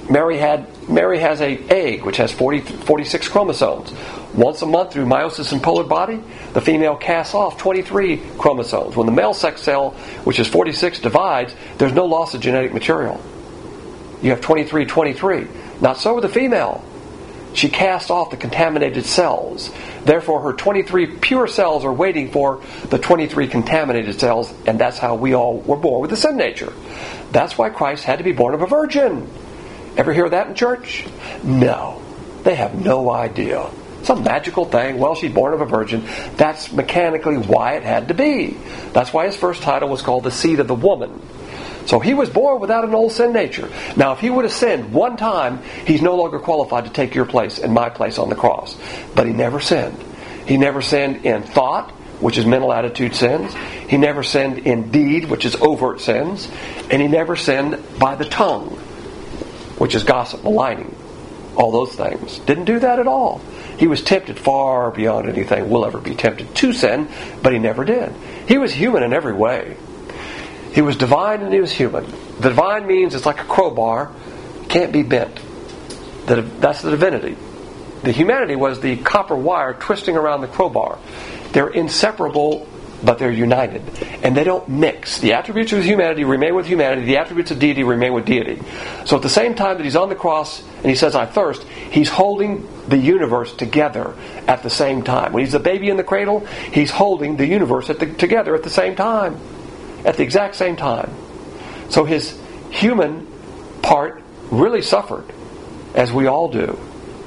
Mary had Mary has a egg which has forty, forty-six chromosomes. Once a month through meiosis in polar body, the female casts off twenty-three chromosomes. When the male sex cell, which is forty-six, divides, there's no loss of genetic material. You have twenty-three, twenty-three. Not so with the female. She casts off the contaminated cells. Therefore, her twenty-three pure cells are waiting for the twenty-three contaminated cells, and that's how we all were born with the sin nature. That's why Christ had to be born of a virgin. Ever hear that in church? No. They have no idea. Some magical thing. Well, she's born of a virgin. That's mechanically why it had to be. That's why his first title was called the seed of the woman. So he was born without an old sin nature. Now, if he would have sinned one time, he's no longer qualified to take your place and my place on the cross. But he never sinned. He never sinned in thought, which is mental attitude sins. He never sinned in deed, which is overt sins. And he never sinned by the tongue, which is gossip, maligning, all those things. Didn't do that at all. He was tempted far beyond anything we'll ever be tempted to sin, but he never did. He was human in every way. He was divine and he was human. The divine means it's like a crowbar, can't be bent. That's the divinity. The humanity was the copper wire twisting around the crowbar. They're inseparable, but they're united. And they don't mix. The attributes of humanity remain with humanity. The attributes of deity remain with deity. So at the same time that he's on the cross and he says, I thirst, he's holding the universe together at the same time. When he's a baby in the cradle, he's holding the universe at the, together at the same time. At the exact same time. So his human part really suffered, as we all do.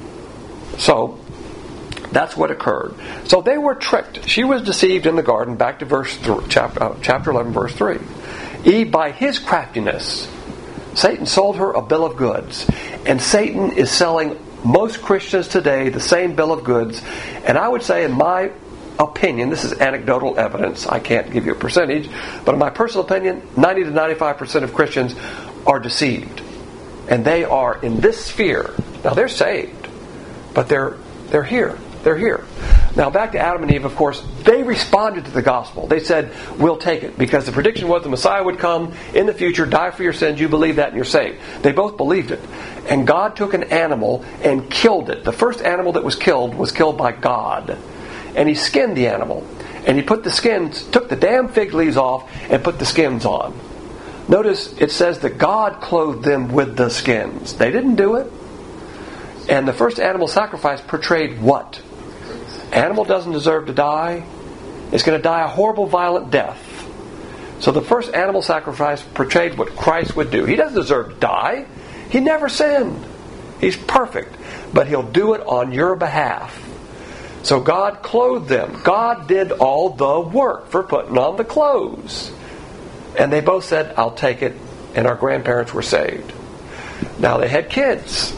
So that's what occurred. So they were tricked. She was deceived in the garden. Back to verse th- chapter, uh, chapter eleven, verse three. Eve, by his craftiness, Satan sold her a bill of goods. And Satan is selling most Christians today the same bill of goods. And I would say, in my opinion, this is anecdotal evidence, I can't give you a percentage, but in my personal opinion, ninety to ninety-five percent of Christians are deceived. And they are in this sphere. Now they're saved, but they're they're here. They're here. Now back to Adam and Eve, of course, they responded to the gospel. They said, we'll take it, because the prediction was the Messiah would come in the future, die for your sins, you believe that and you're saved. They both believed it. And God took an animal and killed it. The first animal that was killed was killed by God. And he skinned the animal. And he put the skins, took the damn fig leaves off and put the skins on. Notice it says that God clothed them with the skins. They didn't do it. And the first animal sacrifice portrayed what? Animal doesn't deserve to die. It's going to die a horrible, violent death. So the first animal sacrifice portrayed what Christ would do. He doesn't deserve to die. He never sinned. He's perfect. But he'll do it on your behalf. So God clothed them. God did all the work for putting on the clothes. And they both said, I'll take it. And our grandparents were saved. Now they had kids.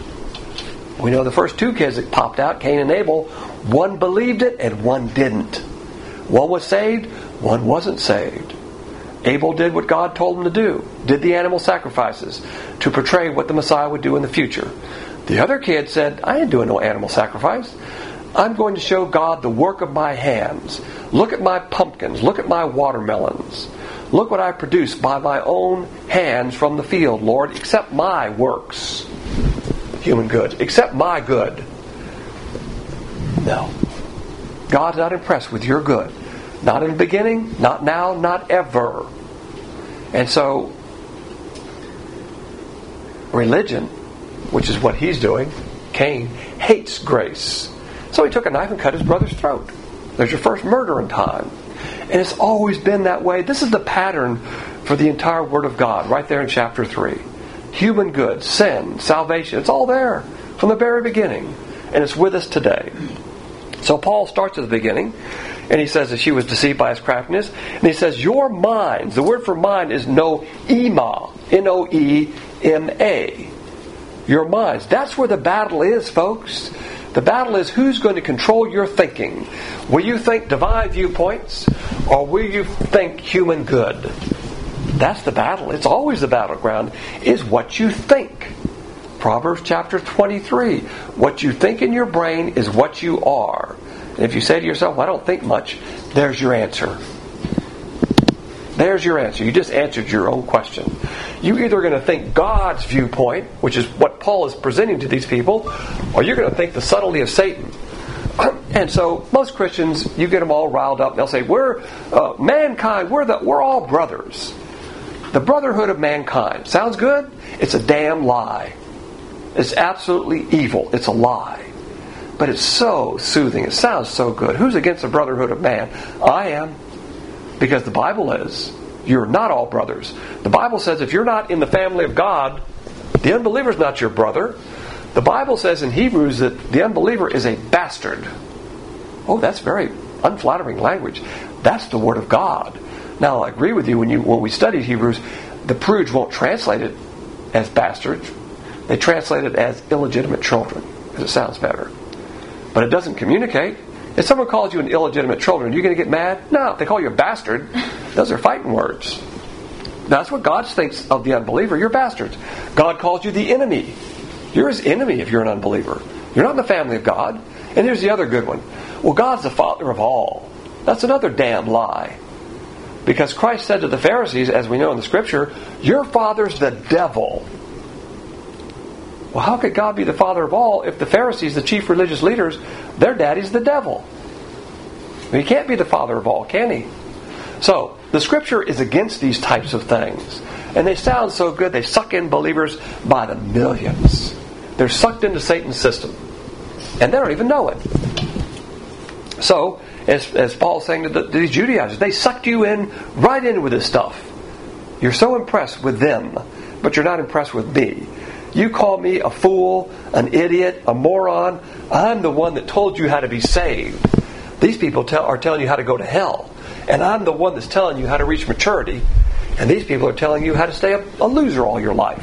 We know the first two kids that popped out, Cain and Abel, one believed it and one didn't. One was saved, one wasn't saved. Abel did what God told him to do. Did the animal sacrifices to portray what the Messiah would do in the future. The other kid said, I ain't doing no animal sacrifice. I'm going to show God the work of my hands. Look at my pumpkins. Look at my watermelons. Look what I produced by my own hands from the field, Lord. Accept my works. Human goods. Accept my good. No. God's not impressed with your good. Not in the beginning, not now, not ever. And so, religion, which is what he's doing, Cain, hates grace. So he took a knife and cut his brother's throat. There's your first murder in time. And it's always been that way. This is the pattern for the entire Word of God, right there in chapter three. Human goods, sin, salvation, it's all there from the very beginning. And it's with us today. So Paul starts at the beginning, and he says that she was deceived by his craftiness. And he says, your minds, the word for mind is noema, N O E M A. Your minds. That's where the battle is, folks. The battle is who's going to control your thinking. Will you think divine viewpoints, or will you think human good? That's the battle. It's always the battleground, is what you think. Proverbs chapter twenty-three. What you think in your brain is what you are. And if you say to yourself, well, I don't think much, there's your answer. There's your answer. You just answered your own question. You're either going to think God's viewpoint, which is what Paul is presenting to these people, or you're going to think the subtlety of Satan. And so most Christians, you get them all riled up. And they'll say, "We're uh, mankind. We're the we're all brothers. The brotherhood of mankind sounds good. It's a damn lie. It's absolutely evil. It's a lie. But it's so soothing. It sounds so good. Who's against the brotherhood of man? I am, because the Bible is. You're not all brothers. The Bible says if you're not in the family of God, the unbeliever's not your brother. The Bible says in Hebrews that the unbeliever is a bastard. Oh, that's very unflattering language. That's the Word of God. Now, I agree with you, when you when we studied Hebrews, the prudes won't translate it as bastards. They translate it as illegitimate children, because it sounds better. But it doesn't communicate. If someone calls you an illegitimate children, are you going to get mad? No. If they call you a bastard, those are fighting words. That's what God thinks of the unbeliever. You're bastards. God calls you the enemy. You're his enemy if you're an unbeliever. You're not in the family of God. And here's the other good one. Well, God's the Father of all. That's another damn lie. Because Christ said to the Pharisees, as we know in the Scripture, your father's the devil. Well, how could God be the Father of all if the Pharisees, the chief religious leaders, their daddy's the devil? I mean, he can't be the Father of all, can he? So, the Scripture is against these types of things. And they sound so good, they suck in believers by the millions. They're sucked into Satan's system. And they don't even know it. So, as, as Paul's saying to, the, to these Judaizers, they sucked you in right in with this stuff. You're so impressed with them, but you're not impressed with me. You call me a fool, an idiot, a moron. I'm the one that told you how to be saved. These people tell, are telling you how to go to hell. And I'm the one that's telling you how to reach maturity. And these people are telling you how to stay a, a loser all your life.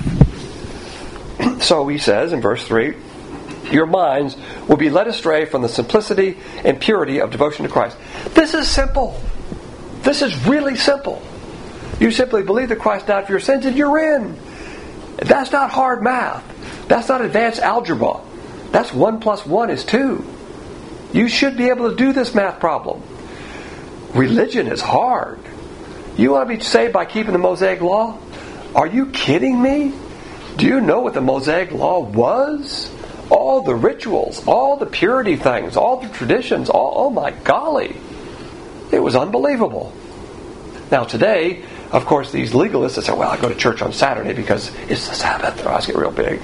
So he says in verse three, your minds will be led astray from the simplicity and purity of devotion to Christ. This is simple. This is really simple. You simply believe that Christ died for your sins and you're in. That's not hard math. That's not advanced algebra. That's one plus one is two. You should be able to do this math problem. Religion is hard. You want to be saved by keeping the Mosaic Law? Are you kidding me? Do you know what the Mosaic Law was? All the rituals, all the purity things, all the traditions, all, oh my golly. It was unbelievable. Now today, of course, these legalists that say, well, I go to church on Saturday because it's the Sabbath. Their eyes get real big.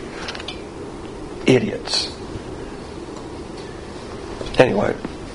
Idiots. Anyway,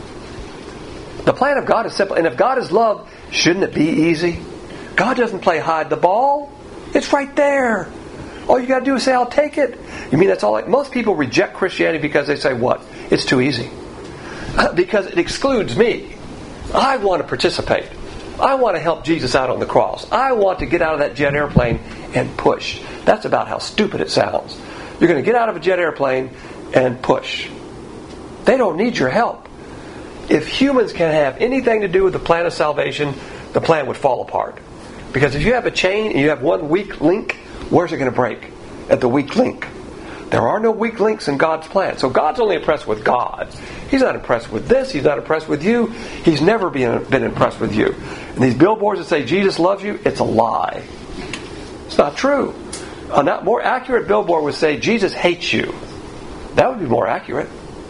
the plan of God is simple. And if God is love, shouldn't it be easy? God doesn't play hide the ball. It's right there. All you got to do is say, I'll take it. You mean that's all? Like, most people reject Christianity because they say, what? It's too easy. Because it excludes me. I want to participate. I want to help Jesus out on the cross. I want to get out of that jet airplane and push. That's about how stupid it sounds. You're going to get out of a jet airplane and push. They don't need your help. If humans can have anything to do with the plan of salvation, the plan would fall apart. Because if you have a chain and you have one weak link, where's it going to break? At the weak link. There are no weak links in God's plan. So God's only impressed with God. He's not impressed with this. He's not impressed with you. He's never been, been impressed with you. And these billboards that say Jesus loves you, it's a lie. It's not true. A not more accurate billboard would say Jesus hates you. That would be more accurate.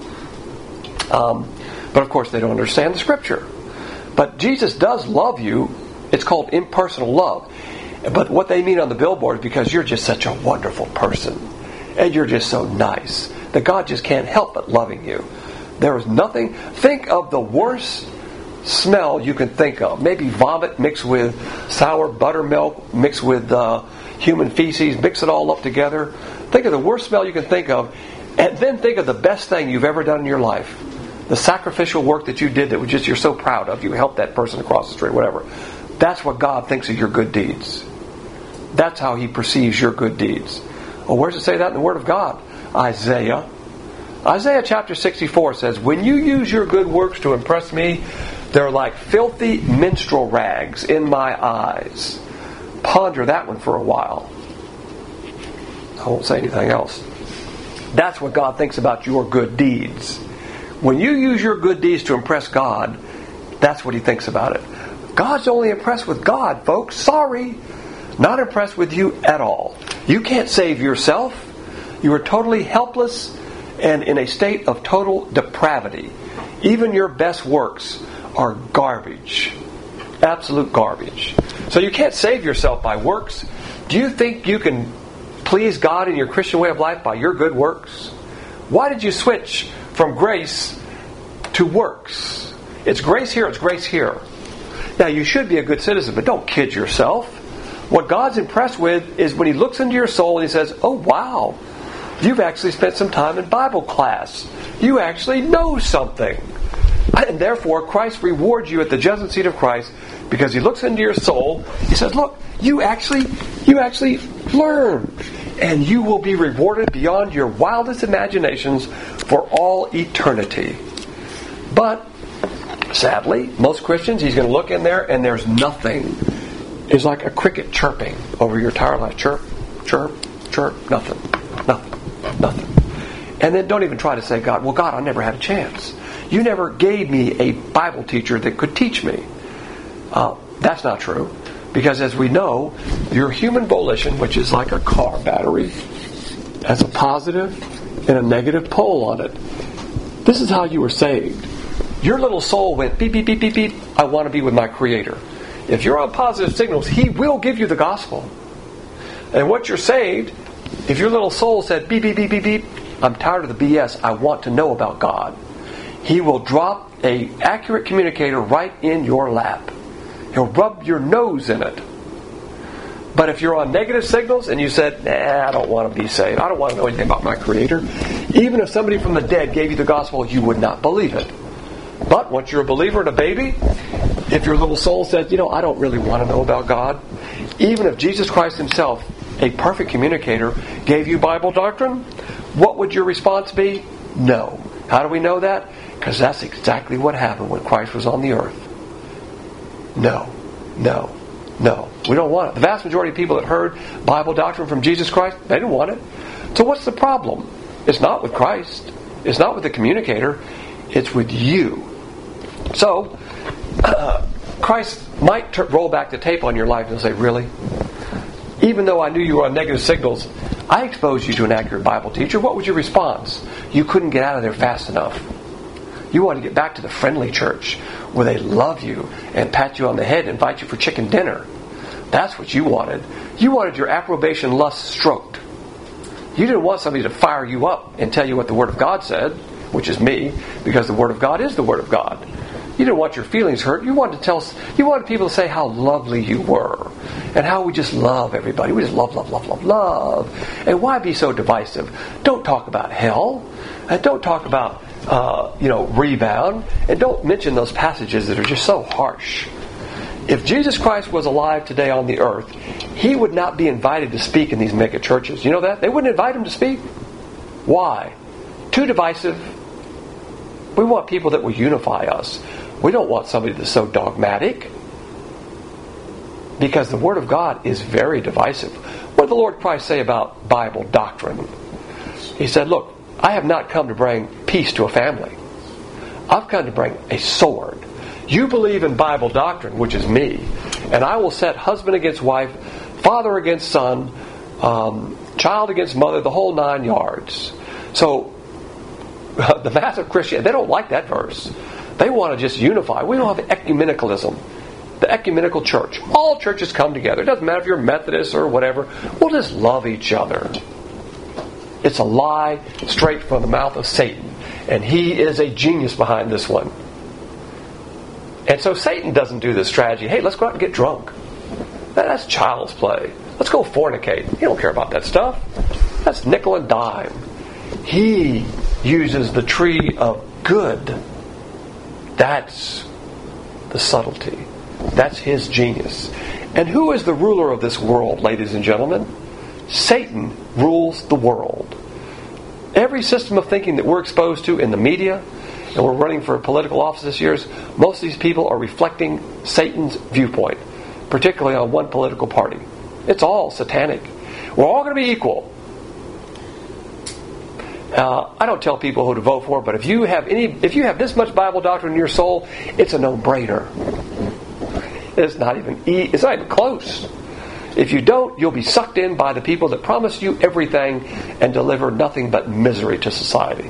Um, but of course they don't understand the Scripture. But Jesus does love you. It's called impersonal love. But what they mean on the billboard is because you're just such a wonderful person. And you're just so nice that God just can't help but loving you. There is nothing. Think of the worst smell you can think of. Maybe vomit mixed with sour buttermilk, mixed with uh, human feces, mix it all up together. Think of the worst smell you can think of. And then think of the best thing you've ever done in your life. The sacrificial work that you did that was just you're so proud of. You helped that person across the street, whatever. That's what God thinks of your good deeds. That's how He perceives your good deeds. Well, where does it say that in the Word of God? Isaiah. Isaiah chapter sixty-four says, when you use your good works to impress me, they're like filthy minstrel rags in my eyes. Ponder that one for a while. I won't say anything else. That's what God thinks about your good deeds. When you use your good deeds to impress God, that's what He thinks about it. God's only impressed with God, folks. Sorry. Not impressed with you at all. You can't save yourself. You are totally helpless and in a state of total depravity. Even your best works are garbage. Absolute garbage. So you can't save yourself by works. Do you think you can please God in your Christian way of life by your good works? Why did you switch from grace to works? It's grace here, it's grace here. Now, you should be a good citizen, but don't kid yourself. What God's impressed with is when He looks into your soul and He says, oh, wow, you've actually spent some time in Bible class. You actually know something. And therefore, Christ rewards you at the judgment seat of Christ because He looks into your soul. He says, look, you actually, you actually learned. And you will be rewarded beyond your wildest imaginations for all eternity. But, sadly, most Christians, He's going to look in there and there's nothing. It's like a cricket chirping over your entire life. Chirp, chirp, chirp, nothing, nothing, nothing. And then don't even try to say, God, well, God, I never had a chance. You never gave me a Bible teacher that could teach me. Uh, that's not true. Because as we know, your human volition, which is like a car battery, has a positive and a negative pole on it. This is how you were saved. Your little soul went beep, beep, beep, beep, beep. I want to be with my Creator. If you're on positive signals, He will give you the gospel. And once you're saved, if your little soul said beep, beep, beep, beep, beep, I'm tired of the B S, I want to know about God, He will drop a accurate communicator right in your lap. He'll rub your nose in it. But if you're on negative signals and you said, nah, I don't want to be saved, I don't want to know anything about my Creator, even if somebody from the dead gave you the gospel, you would not believe it. But once you're a believer and a baby, if your little soul says, you know, I don't really want to know about God, even if Jesus Christ Himself, a perfect communicator, gave you Bible doctrine, what would your response be? No. How do we know that? Because that's exactly what happened when Christ was on the earth. No, no, no. We don't want it. The vast majority of people that heard Bible doctrine from Jesus Christ, they didn't want it. So what's the problem? It's not with Christ. It's not with the communicator. It's with you. So, uh, Christ might t- roll back the tape on your life and say, really? Even though I knew you were on negative signals, I exposed you to an accurate Bible teacher. What was your response? You couldn't get out of there fast enough. You want to get back to the friendly church where they love you and pat you on the head and invite you for chicken dinner. That's what you wanted. You wanted your approbation lust stroked. You didn't want somebody to fire you up and tell you what the Word of God said, which is me, because the Word of God is the Word of God. You didn't want your feelings hurt. You wanted to tell, you wanted people to say how lovely you were and how we just love everybody. We just love, love, love, love, love. And why be so divisive? Don't talk about hell. And don't talk about Uh, you know, rebound, and don't mention those passages that are just so harsh. If Jesus Christ was alive today on the earth, He would not be invited to speak in these mega churches. You know that? They wouldn't invite Him to speak. Why? Too divisive. We want people that will unify us. We don't want somebody that's so dogmatic. Because the Word of God is very divisive. What did the Lord Christ say about Bible doctrine? He said, look, I have not come to bring peace to a family. I've come to bring a sword. You believe in Bible doctrine, which is me, and I will set husband against wife, father against son, um, child against mother, the whole nine yards. So, the mass of Christianity, they don't like that verse. They want to just unify. We don't have ecumenicalism. The ecumenical church. All churches come together. It doesn't matter if you're Methodist or whatever. We'll just love each other. It's a lie straight from the mouth of Satan. And he is a genius behind this one. And so Satan doesn't do this strategy. Hey, let's go out and get drunk. That's child's play. Let's go fornicate. He don't care about that stuff. That's nickel and dime. He uses the tree of good. That's the subtlety. That's his genius. And who is the ruler of this world, ladies and gentlemen? Satan rules the world. Every system of thinking that we're exposed to in the media, and we're running for political office this year, most of these people are reflecting Satan's viewpoint, particularly on one political party. It's all satanic. We're all going to be equal. Uh, I don't tell people who to vote for, but if you have any, if you have this much Bible doctrine in your soul, it's a no-brainer. It's not even e- it's not even close. If you don't, you'll be sucked in by the people that promise you everything and deliver nothing but misery to society.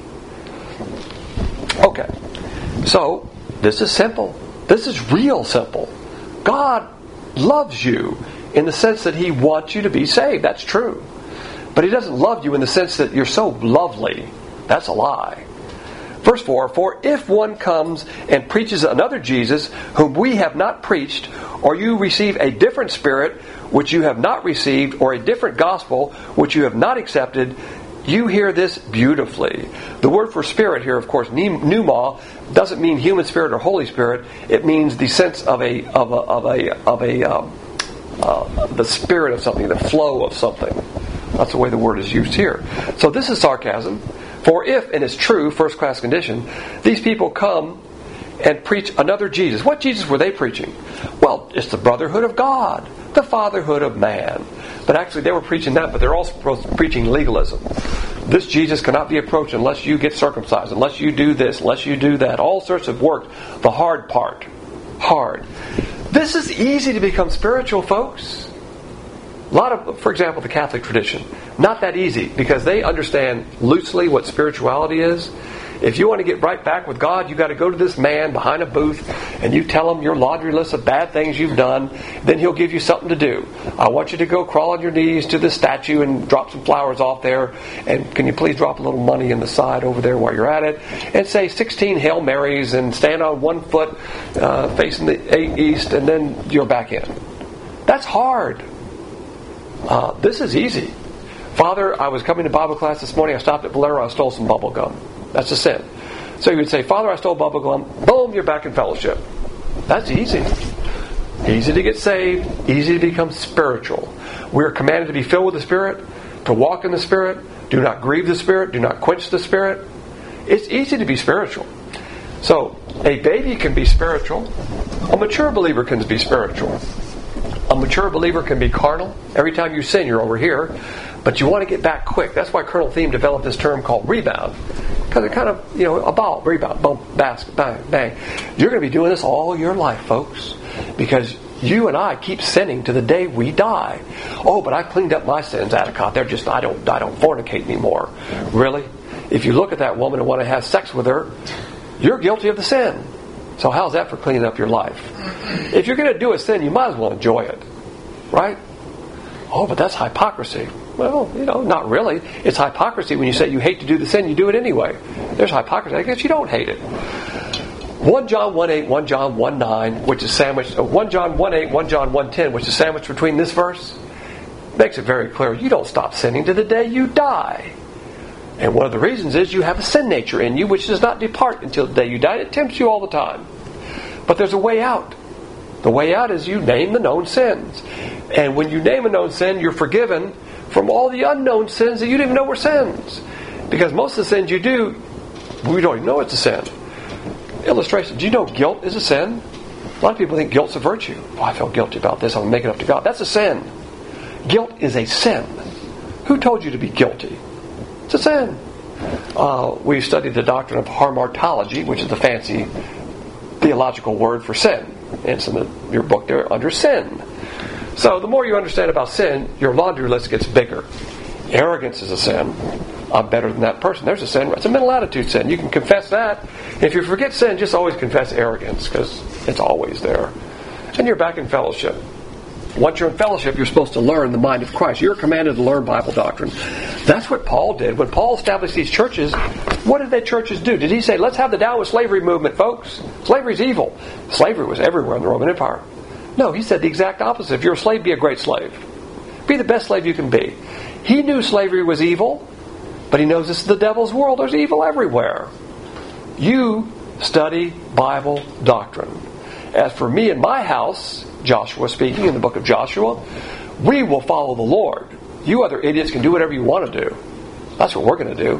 Okay, so this is simple. This is real simple. God loves you in the sense that He wants you to be saved. That's true. But He doesn't love you in the sense that you're so lovely. That's a lie. Verse four, for if one comes and preaches another Jesus whom we have not preached, or you receive a different spirit which you have not received, or a different gospel which you have not accepted, you hear this beautifully. The word for spirit here, of course, pneuma, doesn't mean human spirit or Holy Spirit. It means the sense of a of a of a of a um, uh, the spirit of something, the flow of something. That's the way the word is used here. So this is sarcasm. For if, and it's true, first class condition, these people come and preach another Jesus. What Jesus were they preaching? Well, it's the brotherhood of God, the fatherhood of man. But actually they were preaching that, but they're also preaching legalism. This Jesus cannot be approached unless you get circumcised, unless you do this, unless you do that. All sorts of work. The hard part. Hard. This is easy to become spiritual, folks. A lot of, for example, the Catholic tradition, not that easy because they understand loosely what spirituality is. If you want to get right back with God, you got to go to this man behind a booth and you tell him your laundry list of bad things you've done. Then he'll give you something to do. I want you to go crawl on your knees to the statue and drop some flowers off there. And can you please drop a little money in the side over there while you're at it? And say sixteen Hail Marys and stand on one foot uh, facing the east, and then you're back in. That's hard. Uh, this is easy. Father, I was coming to Bible class this morning. I stopped at Valero. I stole some bubble gum. That's a sin. So you would say, Father, I stole bubble gum. Boom, you're back in fellowship. That's easy. Easy to get saved. Easy to become spiritual. We are commanded to be filled with the Spirit, to walk in the Spirit. Do not grieve the Spirit. Do not quench the Spirit. It's easy to be spiritual. So a baby can be spiritual. A mature believer can be spiritual. A mature believer can be carnal. Every time you sin, you're over here. But you want to get back quick. That's why Colonel Thiem developed this term called rebound. Because it kind of, you know, a ball, rebound, bump, basket, bang, bang. You're going to be doing this all your life, folks. Because you and I keep sinning to the day we die. Oh, but I cleaned up my sins, Atticott. They're just, I don't, I don't fornicate anymore. Really? If you look at that woman and want to have sex with her, you're guilty of the sin. So how's that for cleaning up your life? If you're going to do a sin, you might as well enjoy it. Right? Oh, but that's hypocrisy. Well, you know, not really. It's hypocrisy when you say you hate to do the sin, you do it anyway. There's hypocrisy. I guess you don't hate it. First John one eight, First John one nine, which is sandwiched, uh, First John one eight, First John one ten, which is sandwiched between this verse, makes it very clear. You don't stop sinning to the day you die. And one of the reasons is you have a sin nature in you which does not depart until the day you die. It tempts you all the time. But there's a way out. The way out is you name the known sins. And when you name a known sin, you're forgiven from all the unknown sins that you didn't even know were sins. Because most of the sins you do, we don't even know it's a sin. Illustration. Do you know guilt is a sin? A lot of people think guilt's a virtue. Oh, I feel guilty about this. I'm going to make it up to God. That's a sin. Guilt is a sin. Who told you to be guilty? It's a sin. Uh, we studied the doctrine of hamartology, which is the fancy theological word for sin. It's in the, your book there under sin. So the more you understand about sin, your laundry list gets bigger. Arrogance is a sin. I'm better than that person. There's a sin. It's a mental attitude sin. You can confess that. If you forget sin, just always confess arrogance because it's always there. And you're back in fellowship. Once you're in fellowship, you're supposed to learn the mind of Christ. You're commanded to learn Bible doctrine. That's what Paul did. When Paul established these churches, what did the churches do? Did he say, let's have the downward slavery movement, folks? Slavery's evil. Slavery was everywhere in the Roman Empire. No, he said the exact opposite. If you're a slave, be a great slave. Be the best slave you can be. He knew slavery was evil, but he knows this is the devil's world. There's evil everywhere. You study Bible doctrine. As for me and my house, Joshua speaking in the book of Joshua, we will follow the Lord. You other idiots can do whatever you want to do. That's what we're going to do.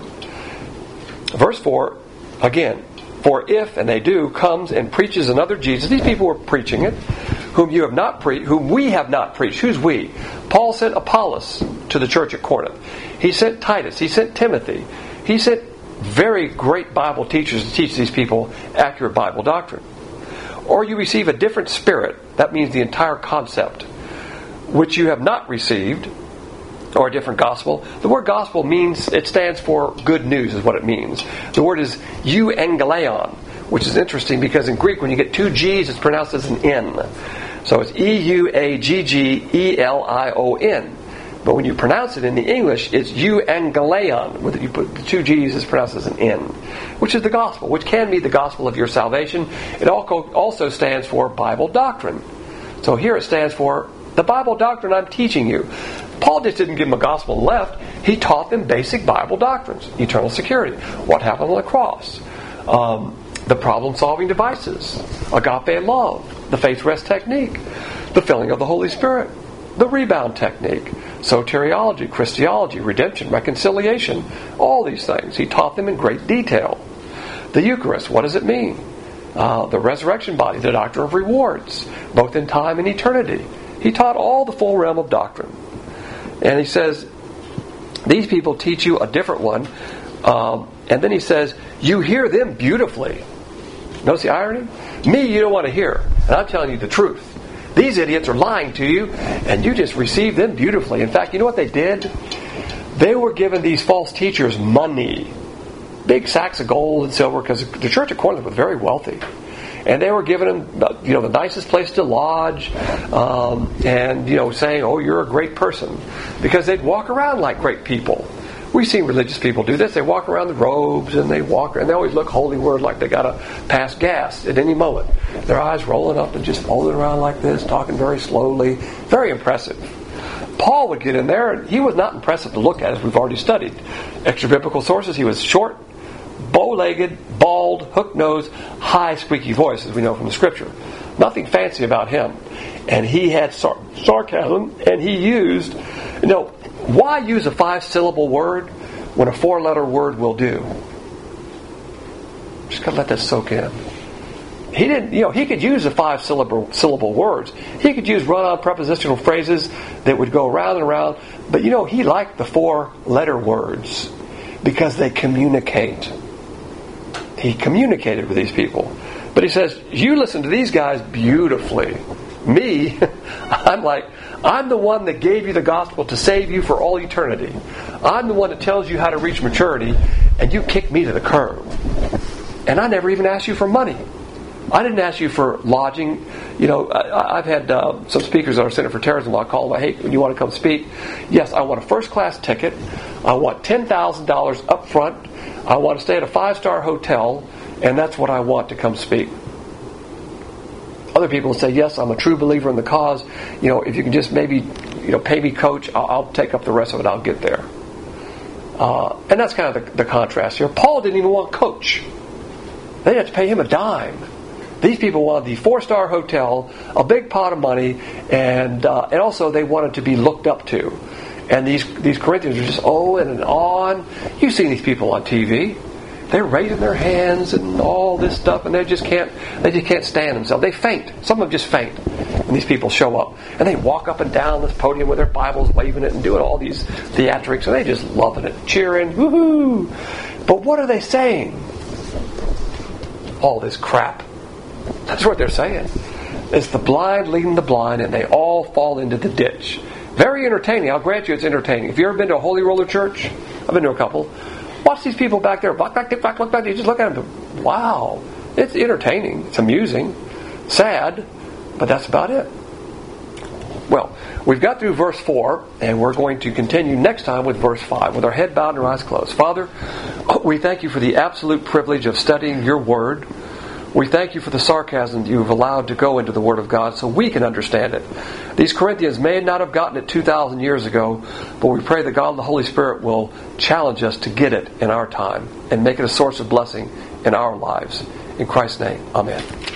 Verse four, again, for if, and they do, comes and preaches another Jesus. These people were preaching it, whom you have not preached, whom we have not preached. Who's we? Paul sent Apollos to the church at Corinth. He sent Titus. He sent Timothy. He sent very great Bible teachers to teach these people accurate Bible doctrine. or you receive a different spirit, that means the entire concept, which you have not received, or a different gospel. The word gospel means, it stands for good news is what it means. The word is euangelion, which is interesting because in Greek when you get two G's it's pronounced as an N. So it's E U A G G E L I O N. But when you pronounce it in the English, it's euangelion. With it, you put the two G's, it's pronounced as an N, which is the gospel, which can be the gospel of your salvation. It also stands for Bible doctrine. So here it stands for the Bible doctrine I'm teaching you. Paul just didn't give them a gospel and left. He taught them basic Bible doctrines. Eternal security. What happened on the cross. Um, the problem-solving devices. Agape love. The faith rest technique. The filling of the Holy Spirit. The rebound technique. Soteriology, Christology, redemption, reconciliation. All these things. He taught them in great detail. The Eucharist. What does it mean? Uh, the resurrection body. The doctrine of rewards. Both in time and eternity. He taught all the full realm of doctrine. And he says, these people teach you a different one. Um, and then he says, you hear them beautifully. Notice the irony? Me, you don't want to hear. And I'm telling you the truth. These idiots are lying to you, and you just receive them beautifully. In fact, you know what they did? They were giving these false teachers money. Big sacks of gold and silver, because the church at Corinth was very wealthy. And they were giving them, you know, the nicest place to lodge, um, and, you know, saying, oh, you're a great person. Because they'd walk around like great people. We've seen religious people do this. They walk around in robes, and they walk, and they always look holyward like they got to pass gas at any moment. Their eyes rolling up and just folding around like this, talking very slowly. Very impressive. Paul would get in there, and he was not impressive to look at, as we've already studied. Extra biblical sources, he was short, bow-legged, bald, hook-nosed, high, squeaky voice, as we know from the Scripture. Nothing fancy about him. And he had sar- sarcasm, and he used, you know, why use a five-syllable word when a four-letter word will do? Just gotta let that soak in. He didn't, you know, he could use the five-syllable syllable words. He could use run-on prepositional phrases that would go around and around. But, you know, he liked the four-letter words because they communicate. He communicated with these people. But he says, you listen to these guys beautifully. Me, I'm like, I'm the one that gave you the gospel to save you for all eternity. I'm the one that tells you how to reach maturity, and you kick me to the curb. And I never even asked you for money. I didn't ask you for lodging. You know, I, I've had uh, some speakers at our Center for Terrorism Law call me, hey, when you want to come speak? Yes, I want a first-class ticket. I want ten thousand dollars up front. I want to stay at a five-star hotel, and that's what I want to come speak. Other people say, yes, I'm a true believer in the cause. You know, if you can just maybe, you know, pay me coach, I'll, I'll take up the rest of it. I'll get there. Uh, and that's kind of the, the contrast here. Paul didn't even want coach. They didn't have to pay him a dime. These people wanted the four-star hotel, a big pot of money, and uh, and also they wanted to be looked up to. And these these Corinthians are just oh and on. You've seen these people on T V. They're raising their hands and all this stuff, and they just can't they just can't stand themselves. They faint. Some of them just faint when these people show up. And they walk up and down this podium with their Bibles, waving it and doing all these theatrics, and they just loving it, cheering, woohoo. But what are they saying? All this crap. That's what they're saying. It's the blind leading the blind, and they all fall into the ditch. Very entertaining. I'll grant you it's entertaining. If you've ever been to a Holy Roller Church, I've been to a couple. Watch these people back there. Back, back, back, back, back. You just look at them. Wow. It's entertaining. It's amusing. Sad. But that's about it. Well, we've got through verse four, and we're going to continue next time with verse five, with our head bowed and our eyes closed. Father, we thank you for the absolute privilege of studying your word. We thank you for the sarcasm you've allowed to go into the Word of God so we can understand it. These Corinthians may not have gotten it two thousand years ago, but we pray that God and the Holy Spirit will challenge us to get it in our time and make it a source of blessing in our lives. In Christ's name, amen.